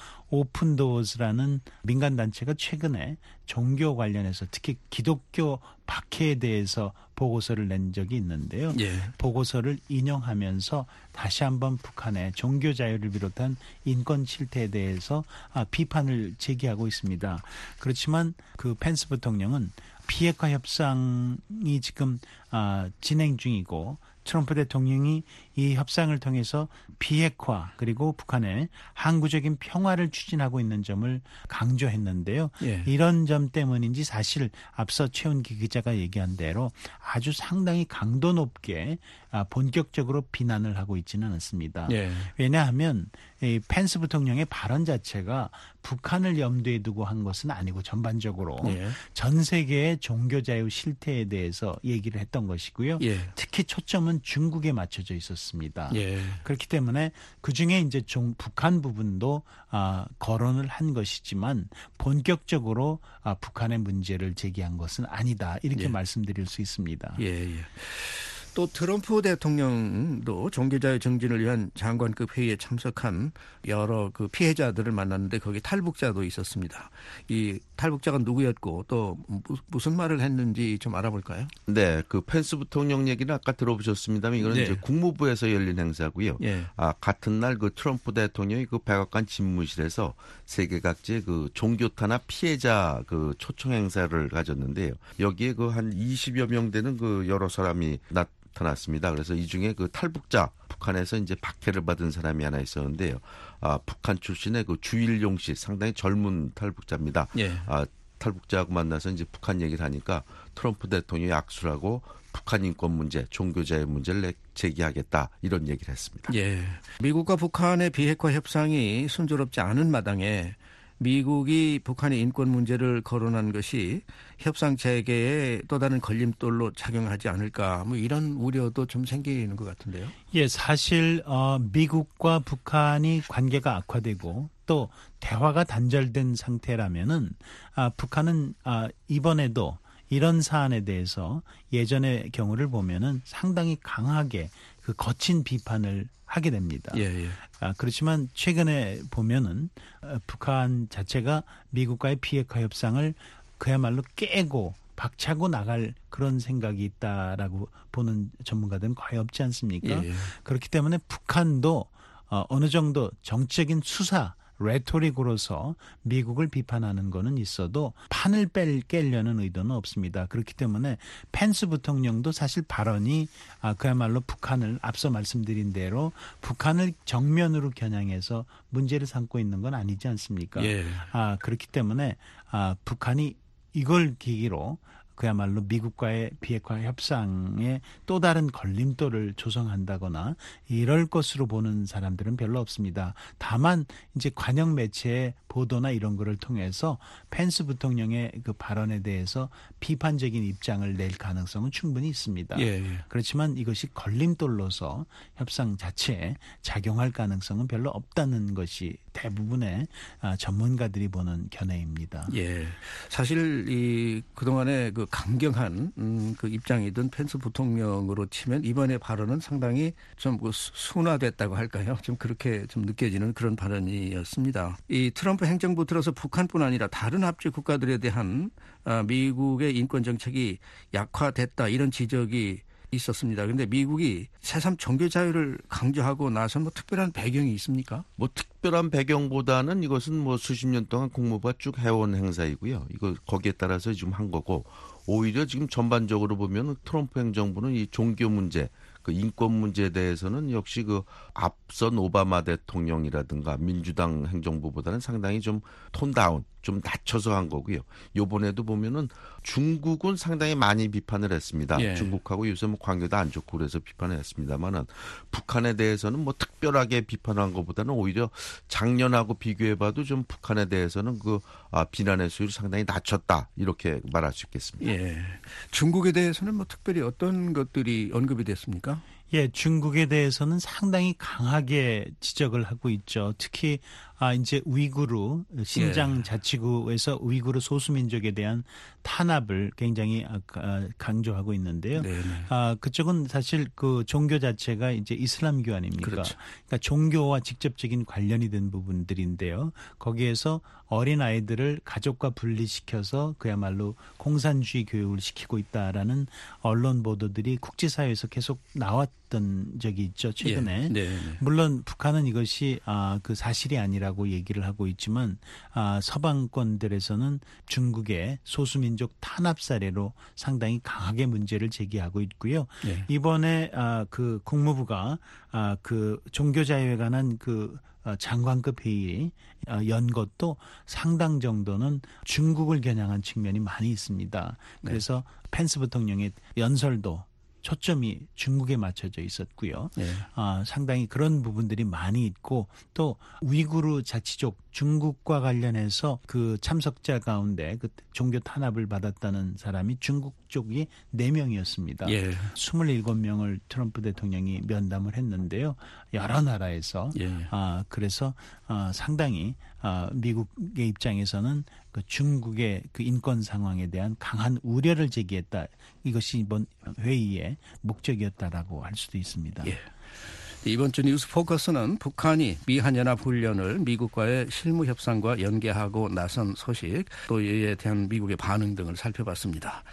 오픈도어스라는 민간단체가 최근에 종교 관련해서 특히 기독교 박해에 대해서 보고서를 낸 적이 있는데요. 예. 보고서를 인용하면서 다시 한번 북한의 종교 자유를 비롯한 인권 실태에 대해서 아, 비판을 제기하고 있습니다. 그렇지만 그 펜스 부통령은 비핵화 협상이 지금 아, 진행 중이고 트럼프 대통령이 이 협상을 통해서 비핵화 그리고 북한의 항구적인 평화를 추진하고 있는 점을 강조했는데요. 예. 이런 점 때문인지 사실 앞서 최은기 기자가 얘기한 대로 아주 상당히 강도 높게 본격적으로 비난을 하고 있지는 않습니다. 예. 왜냐하면 이 펜스 부통령의 발언 자체가 북한을 염두에 두고 한 것은 아니고 전반적으로 예. 전 세계의 종교자유 실태에 대해서 얘기를 했던 것이고요. 예. 특히 초점은 중국에 맞춰져 있었습니다. 예. 그렇기 때문에 그중에 이제 종, 북한 부분도 아, 거론을 한 것이지만 본격적으로 아, 북한의 문제를 제기한 것은 아니다. 이렇게 예. 말씀드릴 수 있습니다. 예, 예. 또 트럼프 대통령도 종교자유 정진을 위한 장관급 회의에 참석한 여러 그 피해자들을 만났는데 거기 탈북자도 있었습니다. 이 탈북자가 누구였고 또 무슨 말을 했는지 좀 알아볼까요? 네, 그 펜스 부통령 얘기는 아까 들어보셨습니다만 이거는 네. 이제 국무부에서 열린 행사고요. 예. 아, 같은 날 그 트럼프 대통령이 그 백악관 집무실에서 세계 각지의 그 종교 탄압 피해자 그 초청 행사를 가졌는데요. 여기에 그 한 이십여 명 되는 그 여러 사람이 나 나타났습니다. 그래서 이 중에 그 탈북자, 북한에서 이제 박해를 받은 사람이 하나 있었는데요. 아, 북한 출신의 그 주일용 씨, 상당히 젊은 탈북자입니다. 예. 아, 탈북자하고 만나서 이제 북한 얘기를 하니까 트럼프 대통령이 악수를 하고 북한 인권 문제, 종교자의 문제를 제기하겠다 이런 얘기를 했습니다. 예. 미국과 북한의 비핵화 협상이 순조롭지 않은 마당에 미국이 북한의 인권 문제를 거론한 것이 협상 재개에 또 다른 걸림돌로 작용하지 않을까 뭐 이런 우려도 좀 생기는 것 같은데요. 예, 사실 어, 미국과 북한이 관계가 악화되고 또 대화가 단절된 상태라면은 아, 북한은 아, 이번에도 이런 사안에 대해서 예전의 경우를 보면은 상당히 강하게 그 거친 비판을 하게 됩니다. 예, 예. 아, 그렇지만 최근에 보면은 북한 자체가 미국과의 비핵화 협상을 그야말로 깨고 박차고 나갈 그런 생각이 있다라고 보는 전문가들은 거의 없지 않습니까? 예, 예. 그렇기 때문에 북한도 어, 어느 정도 정치적인 수사 레토릭으로서 미국을 비판하는 거는 있어도 판을 뺄, 깨려는 의도는 없습니다. 그렇기 때문에 펜스 부통령도 사실 발언이 아, 그야말로 북한을 앞서 말씀드린 대로 북한을 정면으로 겨냥해서 문제를 삼고 있는 건 아니지 않습니까? 예. 아, 그렇기 때문에 아, 북한이 이걸 계기로 그야말로 미국과의 비핵화 협상에 또 다른 걸림돌을 조성한다거나 이럴 것으로 보는 사람들은 별로 없습니다. 다만 이제 관영 매체의 보도나 이런 거를 통해서 펜스 부통령의 그 발언에 대해서 비판적인 입장을 낼 가능성은 충분히 있습니다. 예, 예. 그렇지만 이것이 걸림돌로서 협상 자체에 작용할 가능성은 별로 없다는 것이 대부분의 전문가들이 보는 견해입니다. 예. 사실 이 그동안에 그 강경한 음, 그 입장이던 펜스 부통령으로 치면 이번에 발언은 상당히 좀 그 순화됐다고 할까요? 좀 그렇게 좀 느껴지는 그런 발언이었습니다. 이 트럼프 행정부 들어서 북한뿐 아니라 다른 합주 국가들에 대한 미국의 인권 정책이 약화됐다 이런 지적이 있었습니다. 그런데 미국이 새삼 종교 자유를 강조하고 나선 뭐 특별한 배경이 있습니까? 뭐 특별한 배경보다는 이것은 뭐 수십 년 동안 국무부가 쭉 해온 행사이고요. 이거 거기에 따라서 지금 한 거고 오히려 지금 전반적으로 보면 트럼프 행정부는 이 종교 문제 그 인권 문제에 대해서는 역시 그 앞선 오바마 대통령이라든가 민주당 행정부보다는 상당히 좀 톤다운, 좀 낮춰서 한 거고요. 요번에도 보면은 중국은 상당히 많이 비판을 했습니다. 예. 중국하고 요새 뭐 관계도 안 좋고 그래서 비판을 했습니다만은 북한에 대해서는 뭐 특별하게 비판한 것보다는 오히려 작년하고 비교해봐도 좀 북한에 대해서는 그 아, 비난의 수율이 상당히 낮췄다 이렇게 말할 수 있겠습니다. 예. 중국에 대해서는 뭐 특별히 어떤 것들이 언급이 됐습니까? 예, 중국에 대해서는 상당히 강하게 지적을 하고 있죠. 특히 아 이제 우이구르 신장 예. 자치구에서 우이구르 소수민족에 대한 탄압을 굉장히 강조하고 있는데요. 네네. 아 그쪽은 사실 그 종교 자체가 이제 이슬람교 아닙니까? 그렇죠. 그러니까 종교와 직접적인 관련이 된 부분들인데요. 거기에서 어린 아이들을 가족과 분리시켜서 그야말로 공산주의 교육을 시키고 있다라는 언론 보도들이 국제사회에서 계속 나왔던 적이 있죠. 최근에. 예. 네. 물론 북한은 이것이 아, 그 사실이 아니라고 얘기를 하고 있지만 아, 서방권들에서는 중국의 소수민족 탄압 사례로 상당히 강하게 문제를 제기하고 있고요. 예. 이번에 아, 그 국무부가 아, 그 종교자유에 관한 그 장관급 회의 연 것도 상당 정도는 중국을 겨냥한 측면이 많이 있습니다. 그래서 네. 펜스 부통령의 연설도 초점이 중국에 맞춰져 있었고요. 네. 아, 상당히 그런 부분들이 많이 있고 또 우이구르 자치족 중국과 관련해서 그 참석자 가운데 그 종교 탄압을 받았다는 사람이 중국 쪽이 네 명이었습니다. 예. 스물일곱 명을 트럼프 대통령이 면담을 했는데요. 여러 나라에서 예. 아, 그래서 아, 상당히 아, 미국의 입장에서는 그 중국의 그 인권 상황에 대한 강한 우려를 제기했다. 이것이 이번 회의의 목적이었다라고 할 수도 있습니다. 예. 이번 주 뉴스 포커스는 북한이 미한연합훈련을 미국과의 실무 협상과 연계하고 나선 소식, 또 이에 대한 미국의 반응 등을 살펴봤습니다.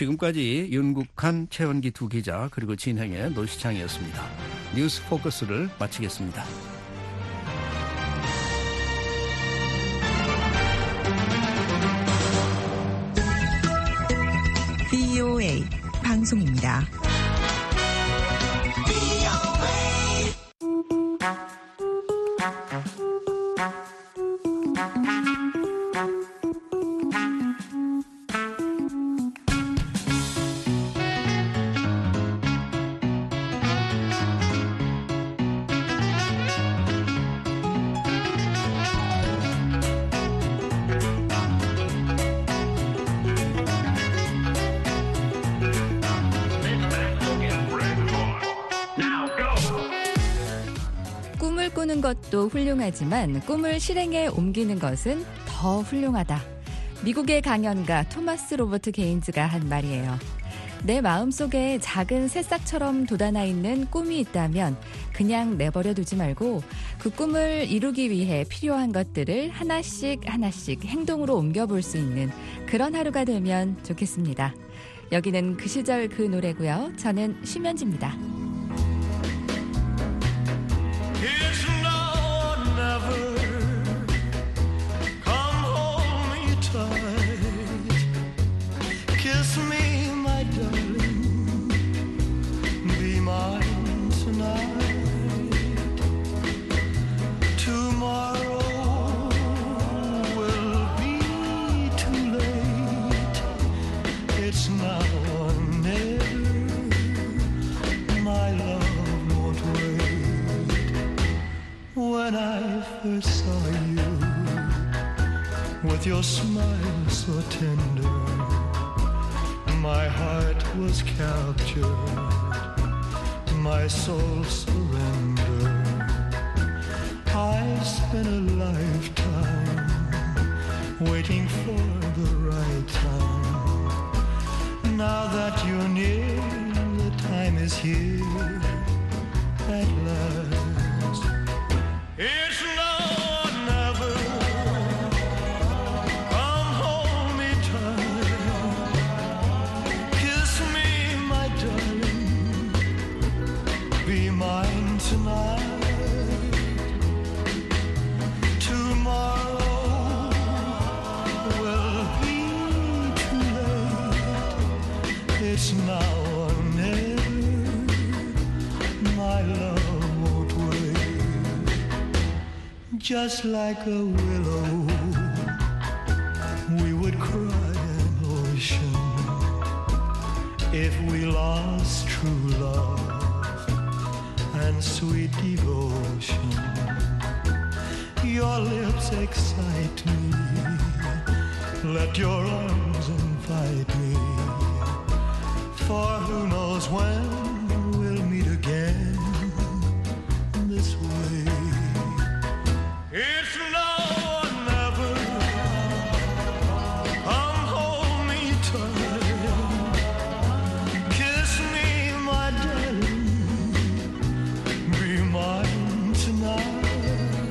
지금까지 윤국한, 최원기 두 기자 그리고 진행의 노시창이었습니다. 뉴스 포커스를 마치겠습니다. 브이오에이 방송입니다. 꿈을 꾸는 것도 훌륭하지만 꿈을 실행에 옮기는 것은 더 훌륭하다. 미국의 강연가 토마스 로버트 게인즈가 한 말이에요. 내 마음속에 작은 새싹처럼 돋아나 있는 꿈이 있다면 그냥 내버려 두지 말고 그 꿈을 이루기 위해 필요한 것들을 하나씩 하나씩 행동으로 옮겨볼 수 있는 그런 하루가 되면 좋겠습니다. 여기는 그 시절 그 노래고요. 저는 심연지입니다. Your smile so tender, my heart was captured, my soul surrendered. I spent a lifetime waiting for the right time. Now that you're near, the time is here at last. It's now or never. Tomorrow will just like a willow, we would cry an ocean if we lost true love and sweet devotion. Your lips excite me, let your arms invite me, for who knows when we'll meet again this way. It's now or never. Come hold me tight, kiss me, my darling, be mine tonight.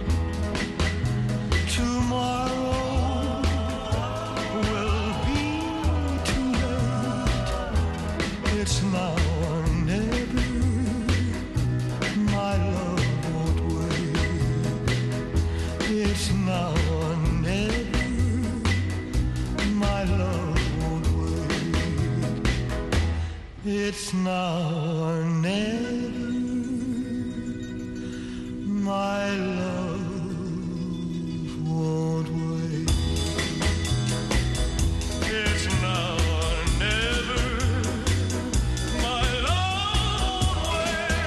Tomorrow will be too late. It's now or never. My love won't wait. It's now or never. My love won't wait. It's now or never. My love won't wait. It's now or never. My love won't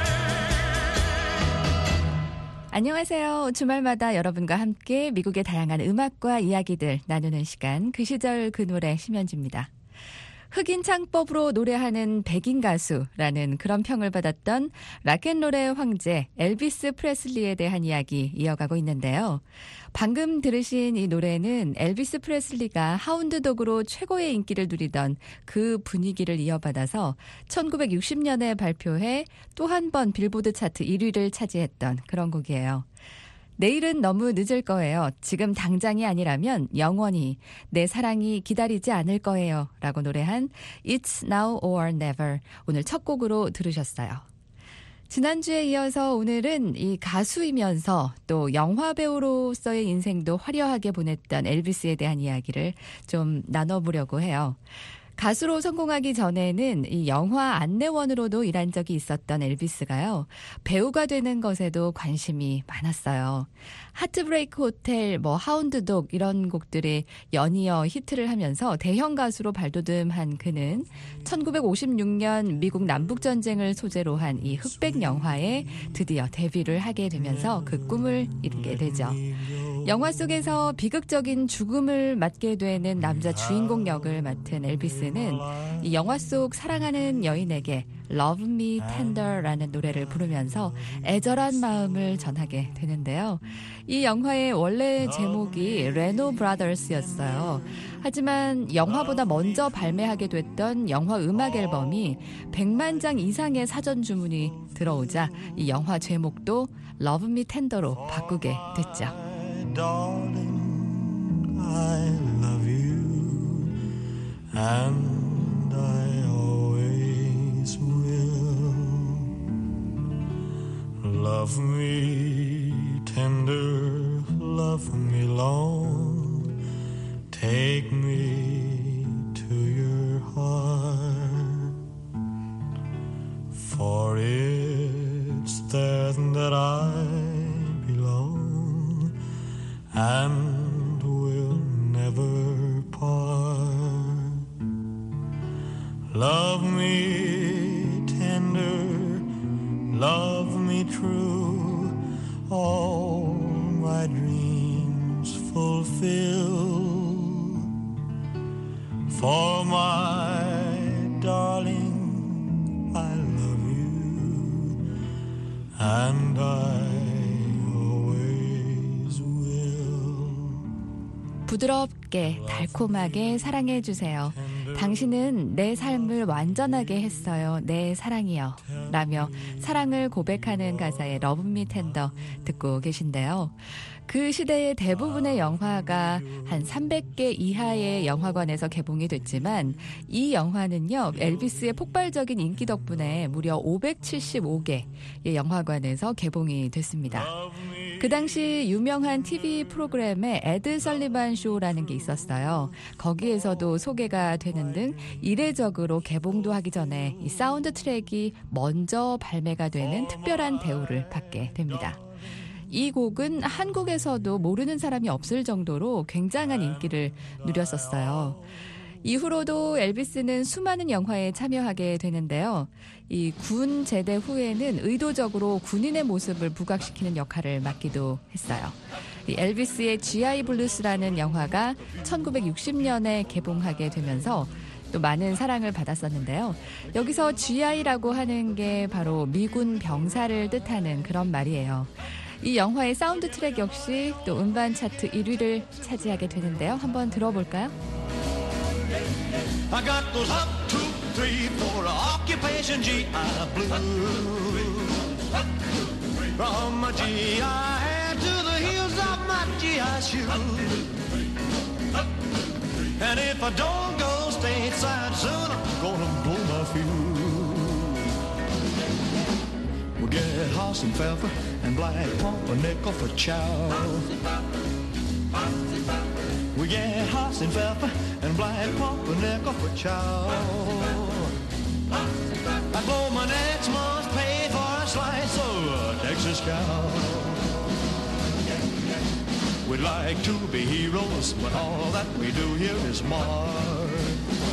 wait. 안녕하세요. 주말마다 여러분과 함께 미국의 다양한 음악과 이야기들 나누는 시간, 그 시절 그 노래 심현지입니다. 흑인 창법으로 노래하는 백인 가수라는 그런 평을 받았던 락앤롤의 황제 엘비스 프레슬리에 대한 이야기 이어가고 있는데요. 방금 들으신 이 노래는 엘비스 프레슬리가 하운드독으로 최고의 인기를 누리던 그 분위기를 이어받아서 천구백육십 년에 발표해 또 한 번 빌보드 차트 일 위를 차지했던 그런 곡이에요. 내일은 너무 늦을 거예요. 지금 당장이 아니라면 영원히 내 사랑이 기다리지 않을 거예요. 라고 노래한 It's Now or Never, 오늘 첫 곡으로 들으셨어요. 지난주에 이어서 오늘은 이 가수이면서 또 영화배우로서의 인생도 화려하게 보냈던 엘비스에 대한 이야기를 좀 나눠보려고 해요. 가수로 성공하기 전에는 이 영화 안내원으로도 일한 적이 있었던 엘비스가요, 배우가 되는 것에도 관심이 많았어요. 하트브레이크 호텔, 뭐 하운드독 이런 곡들이 연이어 히트를 하면서 대형 가수로 발돋움한 그는 천구백오십육 년 미국 남북전쟁을 소재로 한 이 흑백 영화에 드디어 데뷔를 하게 되면서 그 꿈을 이루게 되죠. 영화 속에서 비극적인 죽음을 맞게 되는 남자 주인공 역을 맡은 엘비스는 이 영화 속 사랑하는 여인에게 Love Me Tender라는 노래를 부르면서 애절한 마음을 전하게 되는데요. 이 영화의 원래 제목이 레노 브라더스였어요. 하지만 영화보다 먼저 발매하게 됐던 영화 음악 앨범이 백만 장 이상의 사전 주문이 들어오자 이 영화 제목도 Love Me Tender로 바꾸게 됐죠. Darling, I love you, and I always will. Love me tender, love me long, take me to your heart, for it's there that I belong and will never part. Love me tender, love me true, all my dreams fulfill. For my darling, I love you, and I 부드럽게 달콤하게 사랑해주세요. 당신은 내 삶을 완전하게 했어요. 내 사랑이요. 라며 사랑을 고백하는 가사의 Love Me Tender 듣고 계신데요. 그 시대의 대부분의 영화가 한 삼백 개 이하의 영화관에서 개봉이 됐지만 이 영화는요, 엘비스의 폭발적인 인기 덕분에 무려 오백칠십오 개의 영화관에서 개봉이 됐습니다. 그 당시 유명한 티비 프로그램에 에드 설리반 쇼라는 게 있었어요. 거기에서도 소개가 되는 등 이례적으로 개봉도 하기 전에 이 사운드 트랙이 먼저 발매가 되는 특별한 대우를 받게 됩니다. 이 곡은 한국에서도 모르는 사람이 없을 정도로 굉장한 인기를 누렸었어요. 이후로도 엘비스는 수많은 영화에 참여하게 되는데요. 이 군 제대 후에는 의도적으로 군인의 모습을 부각시키는 역할을 맡기도 했어요. 이 엘비스의 지아이 블루스라는 영화가 천구백육십 년에 개봉하게 되면서 또 많은 사랑을 받았었는데요. 여기서 지아이라고 하는 게 바로 미군 병사를 뜻하는 그런 말이에요. 이 영화의 사운드 트랙 역시 또 음반 차트 일 위를 차지하게 되는데요. 한번 들어볼까요? I got those up, two, three, four occupation G I Blue. From my G I head to the heels of my G I shoe. And if I don't go stateside soon, I'm gonna blow my fuse. We'll get Hoss and Pfeffer and Black Pumpernickel for chow. We get Hoss and Pfeffer and Black Pumpernickel for chow. I blow my next month's pay for a slice of Texas cow. We'd like to be heroes, but all that we do here is march.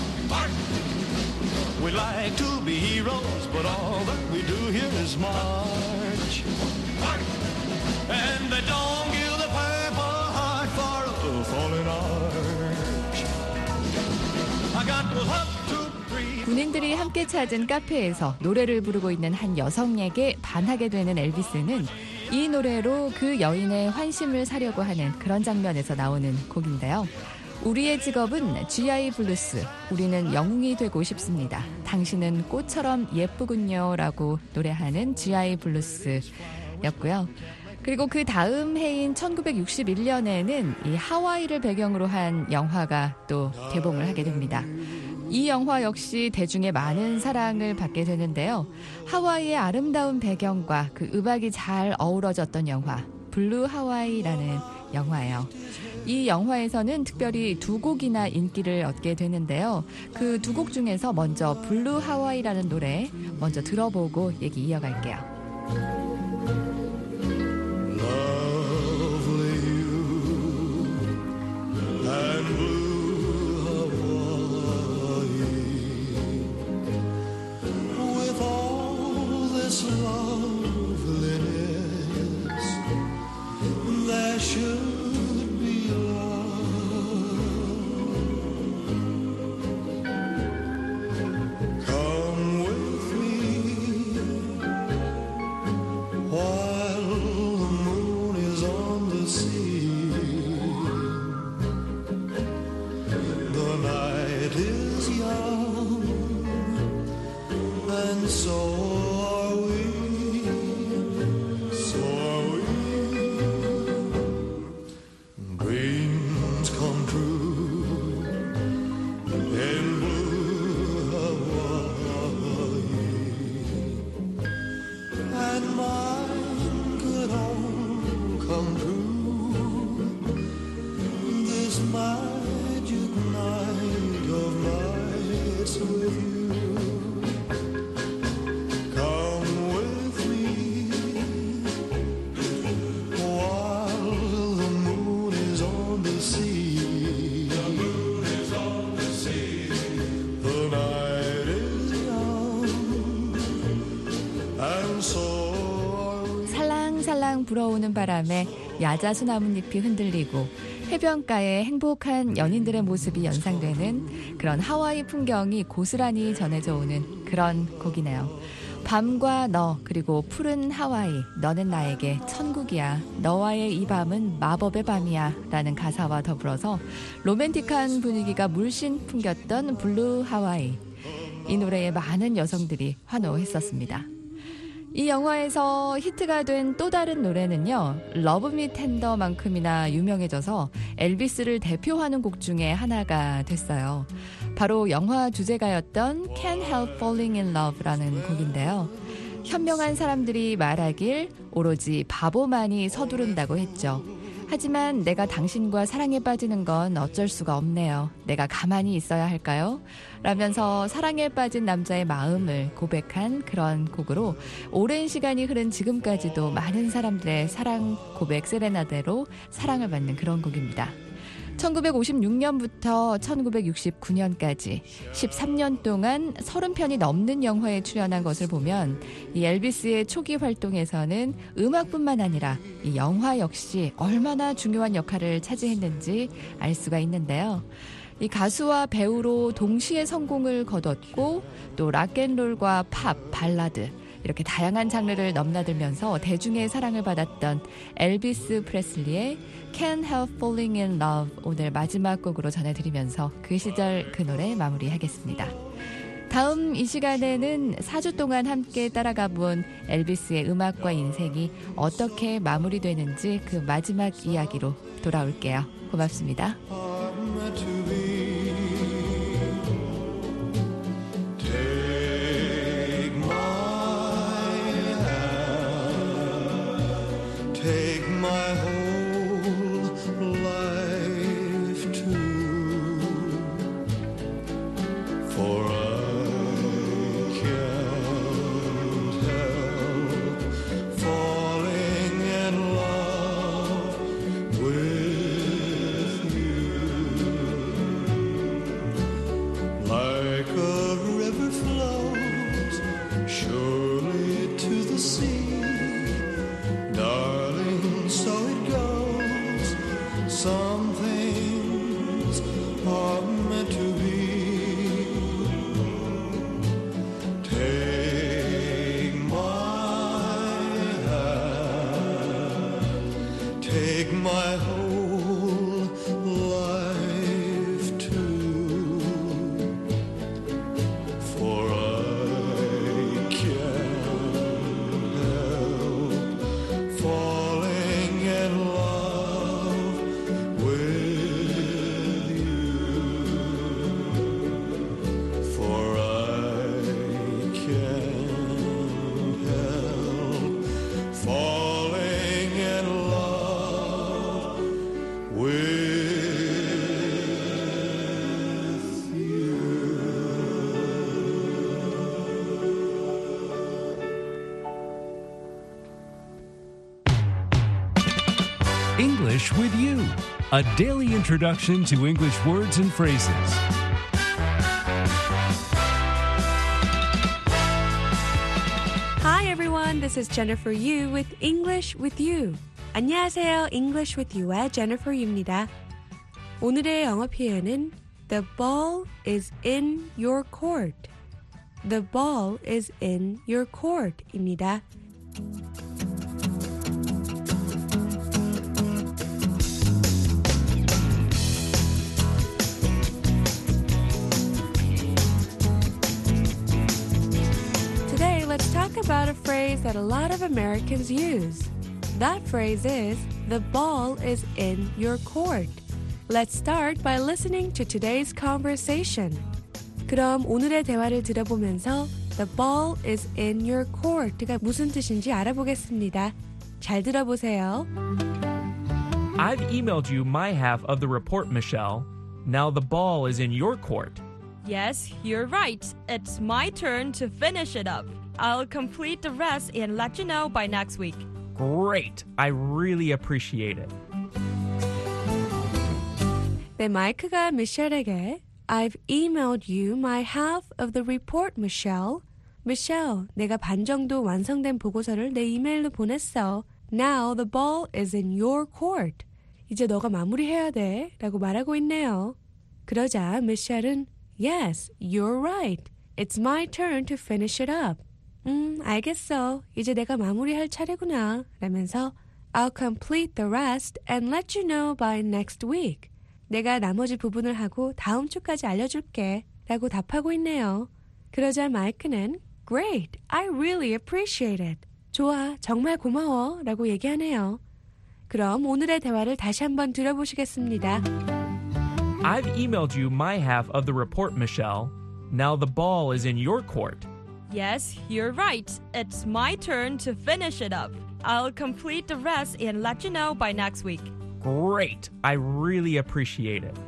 We'd like to be heroes, but all that we do here is march. And they don't give the Purple Heart for a fallen arch. I got the up to three. 군인들이 함께 찾은 카페에서 노래를 부르고 있는 한 여성에게 반하게 되는 엘비스는 이 노래로 그 여인의 환심을 사려고 하는 그런 장면에서 나오는 곡인데요. 우리의 직업은 지아이 블루스, 우리는 영웅이 되고 싶습니다. 당신은 꽃처럼 예쁘군요 라고 노래하는 지아이 블루스였고요. 그리고 그 다음 해인 천구백육십일 년에는 이 하와이를 배경으로 한 영화가 또 개봉을 하게 됩니다. 이 영화 역시 대중의 많은 사랑을 받게 되는데요. 하와이의 아름다운 배경과 그 음악이 잘 어우러졌던 영화, 블루 하와이라는 영화예요. 이 영화에서는 특별히 두 곡이나 인기를 얻게 되는데요. 그 두 곡 중에서 먼저 블루 하와이라는 노래 먼저 들어보고 얘기 이어갈게요. 살랑살랑 불어오는 바람에 야자수 나뭇잎이 흔들리고 해변가에 행복한 연인들의 모습이 연상되는 그런 하와이 풍경이 고스란히 전해져 오는 그런 곡이네요. 밤과 너 그리고 푸른 하와이, 너는 나에게 천국이야, 너와의 이 밤은 마법의 밤이야 라는 가사와 더불어서 로맨틱한 분위기가 물씬 풍겼던 블루 하와이. 이 노래에 많은 여성들이 환호했었습니다. 이 영화에서 히트가 된 또 다른 노래는요, 러브 미 텐더만큼이나 유명해져서 엘비스를 대표하는 곡 중에 하나가 됐어요. 바로 영화 주제가였던 Can't Help Falling in Love라는 곡인데요. 현명한 사람들이 말하길 오로지 바보만이 서두른다고 했죠. 하지만 내가 당신과 사랑에 빠지는 건 어쩔 수가 없네요. 내가 가만히 있어야 할까요? 라면서 사랑에 빠진 남자의 마음을 고백한 그런 곡으로 오랜 시간이 흐른 지금까지도 많은 사람들의 사랑 고백 세레나데로 사랑을 받는 그런 곡입니다. 천구백오십육 년부터 천구백육십구 년까지 십삼 년 동안 서른 편이 넘는 영화에 출연한 것을 보면 이 엘비스의 초기 활동에서는 음악뿐만 아니라 이 영화 역시 얼마나 중요한 역할을 차지했는지 알 수가 있는데요. 이 가수와 배우로 동시에 성공을 거뒀고 또 락앤롤과 팝, 발라드 이렇게 다양한 장르를 넘나들면서 대중의 사랑을 받았던 엘비스 프레슬리의 Can't Help Falling in Love 오늘 마지막 곡으로 전해드리면서 그 시절 그 노래 마무리하겠습니다. 다음 이 시간에는 사 주 동안 함께 따라가 본 엘비스의 음악과 인생이 어떻게 마무리되는지 그 마지막 이야기로 돌아올게요. 고맙습니다. Take my whole life too, for I can't help falling in love with you. Like a river flows surely to the sea, darling, so it goes. Some things are meant to be. Take my hand, take my whole life too, for I can't help falling in love with you, for I can't help falling in love with you. English with You, a daily introduction to English words and phrases. Hi everyone, this is Jennifer Yu with English with You. 안녕하세요, English with You의 Jennifer Yu입니다. 오늘의 영어 표현은 The ball is in your court. The ball is in your court입니다. Today, let's talk about a phrase that a lot of Americans use. That phrase is, the ball is in your court. Let's start by listening to today's conversation. 그럼 오늘의 대화를 들어보면서 The ball is in your court가 무슨 뜻인지 알아보겠습니다. 잘 들어보세요. I've emailed you my half of the report, Michelle. Now the ball is in your court. Yes, you're right. It's my turn to finish it up. I'll complete the rest and let you know by next week. Great. I really appreciate it. 네, 마이크가 미셸에게 I've emailed you my half of the report, Michelle. Michelle, 내가 반 정도 완성된 보고서를 내 이메일로 보냈어. Now the ball is in your court. 이제 너가 마무리해야 돼 라고 말하고 있네요. 그러자 미셸은 Yes, you're right. It's my turn to finish it up. 음, 알겠어. 이제 내가 마무리할 차례구나. 라면서 I'll complete the rest and let you know by next week. 내가 나머지 부분을 하고 다음 주까지 알려줄게. 라고 답하고 있네요. 그러자 마이크는 Great, I really appreciate it. 좋아, 정말 고마워. 라고 얘기하네요. 그럼 오늘의 대화를 다시 한번 들어보시겠습니다. I've emailed you my half of the report, Michelle. Now the ball is in your court. Yes, you're right. It's my turn to finish it up. I'll complete the rest and let you know by next week. Great. I really appreciate it.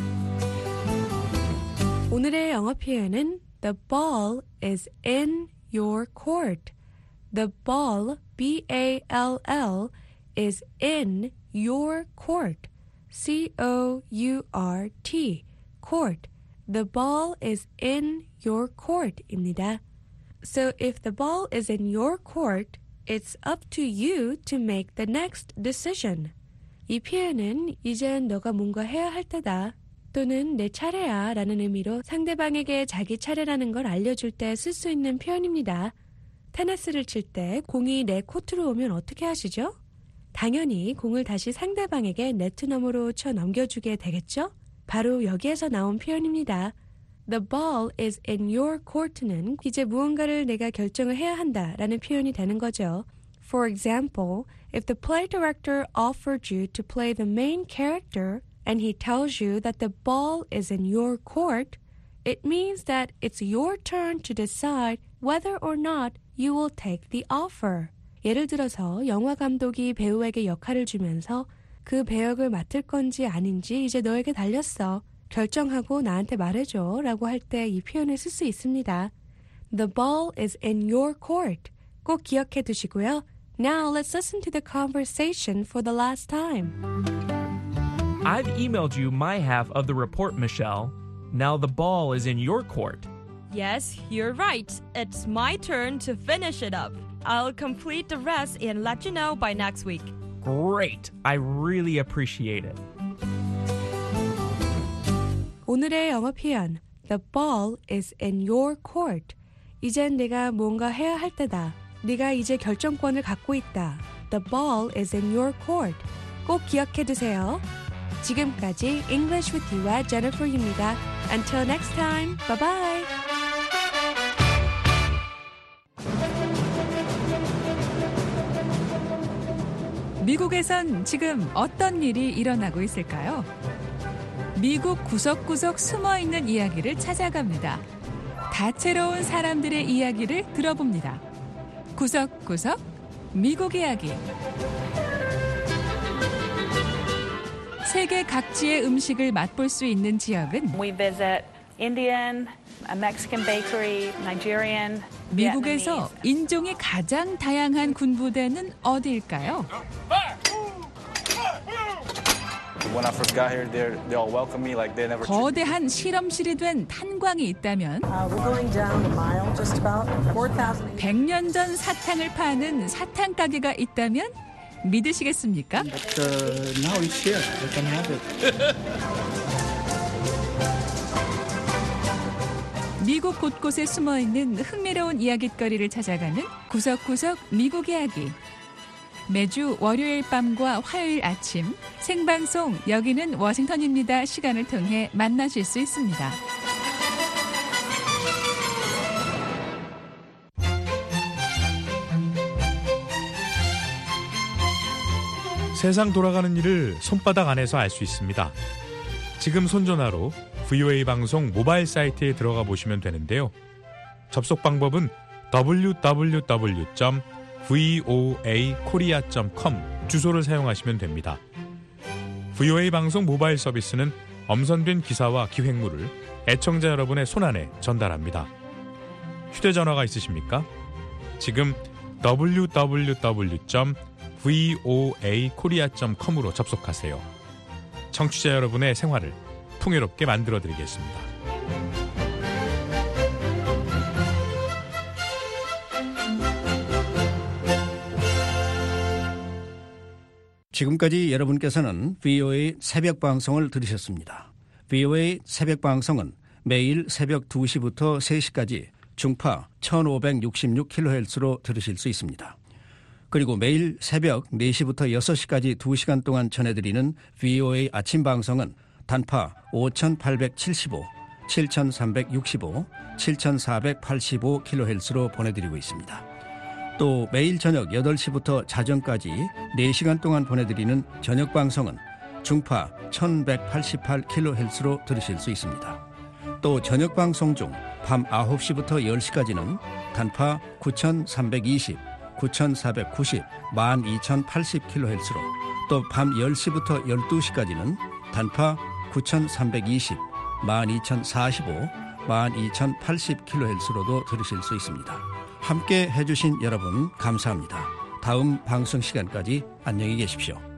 오늘의 영어 표현은 The ball is in your court. The ball, B A L L, is in your court. C O U R T, court. The ball is in your court입니다. So if the ball is in your court, it's up to you to make the next decision. 이 표현은 이젠 너가 뭔가 해야 할 때다 또는 내 차례야 라는 의미로 상대방에게 자기 차례라는 걸 알려줄 때 쓸 수 있는 표현입니다. 테니스를 칠 때 공이 내 코트로 오면 어떻게 하시죠? 당연히 공을 다시 상대방에게 네트 너머로 쳐 넘겨주게 되겠죠? 바로 여기에서 나온 표현입니다. The ball is in your court는 이제 무언가를 내가 결정을 해야 한다라는 표현이 되는 거죠. For example, if the play director offered you to play the main character and he tells you that the ball is in your court, it means that it's your turn to decide whether or not you will take the offer. 예를 들어서 영화 감독이 배우에게 역할을 주면서 그 배역을 맡을 건지 아닌지 이제 너에게 달렸어. 결정하고 나한테 말해줘 라고 할 때 이 표현을 쓸 수 있습니다. The ball is in your court. 꼭 기억해 두시고요. Now let's listen to the conversation for the last time. I've emailed you my half of the report, Michelle. Now the ball is in your court. Yes, you're right. It's my turn to finish it up. I'll complete the rest and let you know by next week. Great. I really appreciate it. 오늘의 영어 표현 The ball is in your court. 이젠 내가 뭔가 해야 할 때다. 네가 이제 결정권을 갖고 있다. The ball is in your court. 꼭 기억해 두세요. 지금까지 English with You와 Jennifer입니다. Until next time. Bye bye. 미국에선 지금 어떤 일이 일어나고 있을까요? 미국 구석구석 숨어있는 이야기를 찾아갑니다. 다채로운 사람들의 이야기를 들어봅니다. 구석구석 미국 이야기. 세계 각지의 음식을 맛볼 수 있는 지역은 We visit Indian, a Mexican bakery, Nigerian, 미국에서 인종이 가장 다양한 군부대는 어디일까요? When I first got here, they they all welcomed me like they never. 거대한 실험실이 된 탄광이 있다면 백 년 전 사탕을 파는 사탕 가게가 있다면 믿으시겠습니까? But, uh, now it's here. I can have it. 미국 곳곳에 숨어있는 흥미로운 이야깃거리를 찾아가는 구석구석 미국 이야기. 매주 월요일 밤과 화요일 아침 생방송 여기는 워싱턴입니다 시간을 통해 만나실 수 있습니다. 세상 돌아가는 일을 손바닥 안에서 알 수 있습니다. 지금 손전화로 브이오에이 방송 모바일 사이트에 들어가 보시면 되는데요. 접속 방법은 더블유 더블유 더블유 점 브이오에이 코리아 점 컴 주소를 사용하시면 됩니다. 브이오에이 방송 모바일 서비스는 엄선된 기사와 기획물을 애청자 여러분의 손안에 전달합니다. 휴대전화가 있으십니까? 지금 더블유 더블유 더블유 점 브이오에이 코리아 점 컴으로 접속하세요. 청취자 여러분의 생활을 풍요롭게 만들어드리겠습니다. 지금까지 여러분께서는 브이오에이 새벽 방송을 들으셨습니다. 브이오에이 새벽 방송은 매일 새벽 두 시부터 세 시까지 중파 천오백육십육 킬로헤르츠로 들으실 수 있습니다. 그리고 매일 새벽 네 시부터 여섯 시까지 두 시간 동안 전해드리는 브이오에이 아침 방송은 단파 오천팔백칠십오, 칠천삼백육십오, 칠천사백팔십오 킬로헤르츠로 보내드리고 있습니다. 또 매일 저녁 여덟 시부터 자정까지 네 시간 동안 보내드리는 저녁 방송은 중파 천백팔십팔 킬로헤르츠로 들으실 수 있습니다. 또 저녁 방송 중 밤 아홉 시부터 열 시까지는 단파 구천삼백이십, 구천사백구십, 만 이천팔십 킬로헤르츠로 또 밤 열 시부터 열두 시까지는 단파 구천삼백이십, 만 이천사십오, 만 이천팔십 킬로헤르츠로도 들으실 수 있습니다. 함께 해주신 여러분 감사합니다. 다음 방송 시간까지 안녕히 계십시오.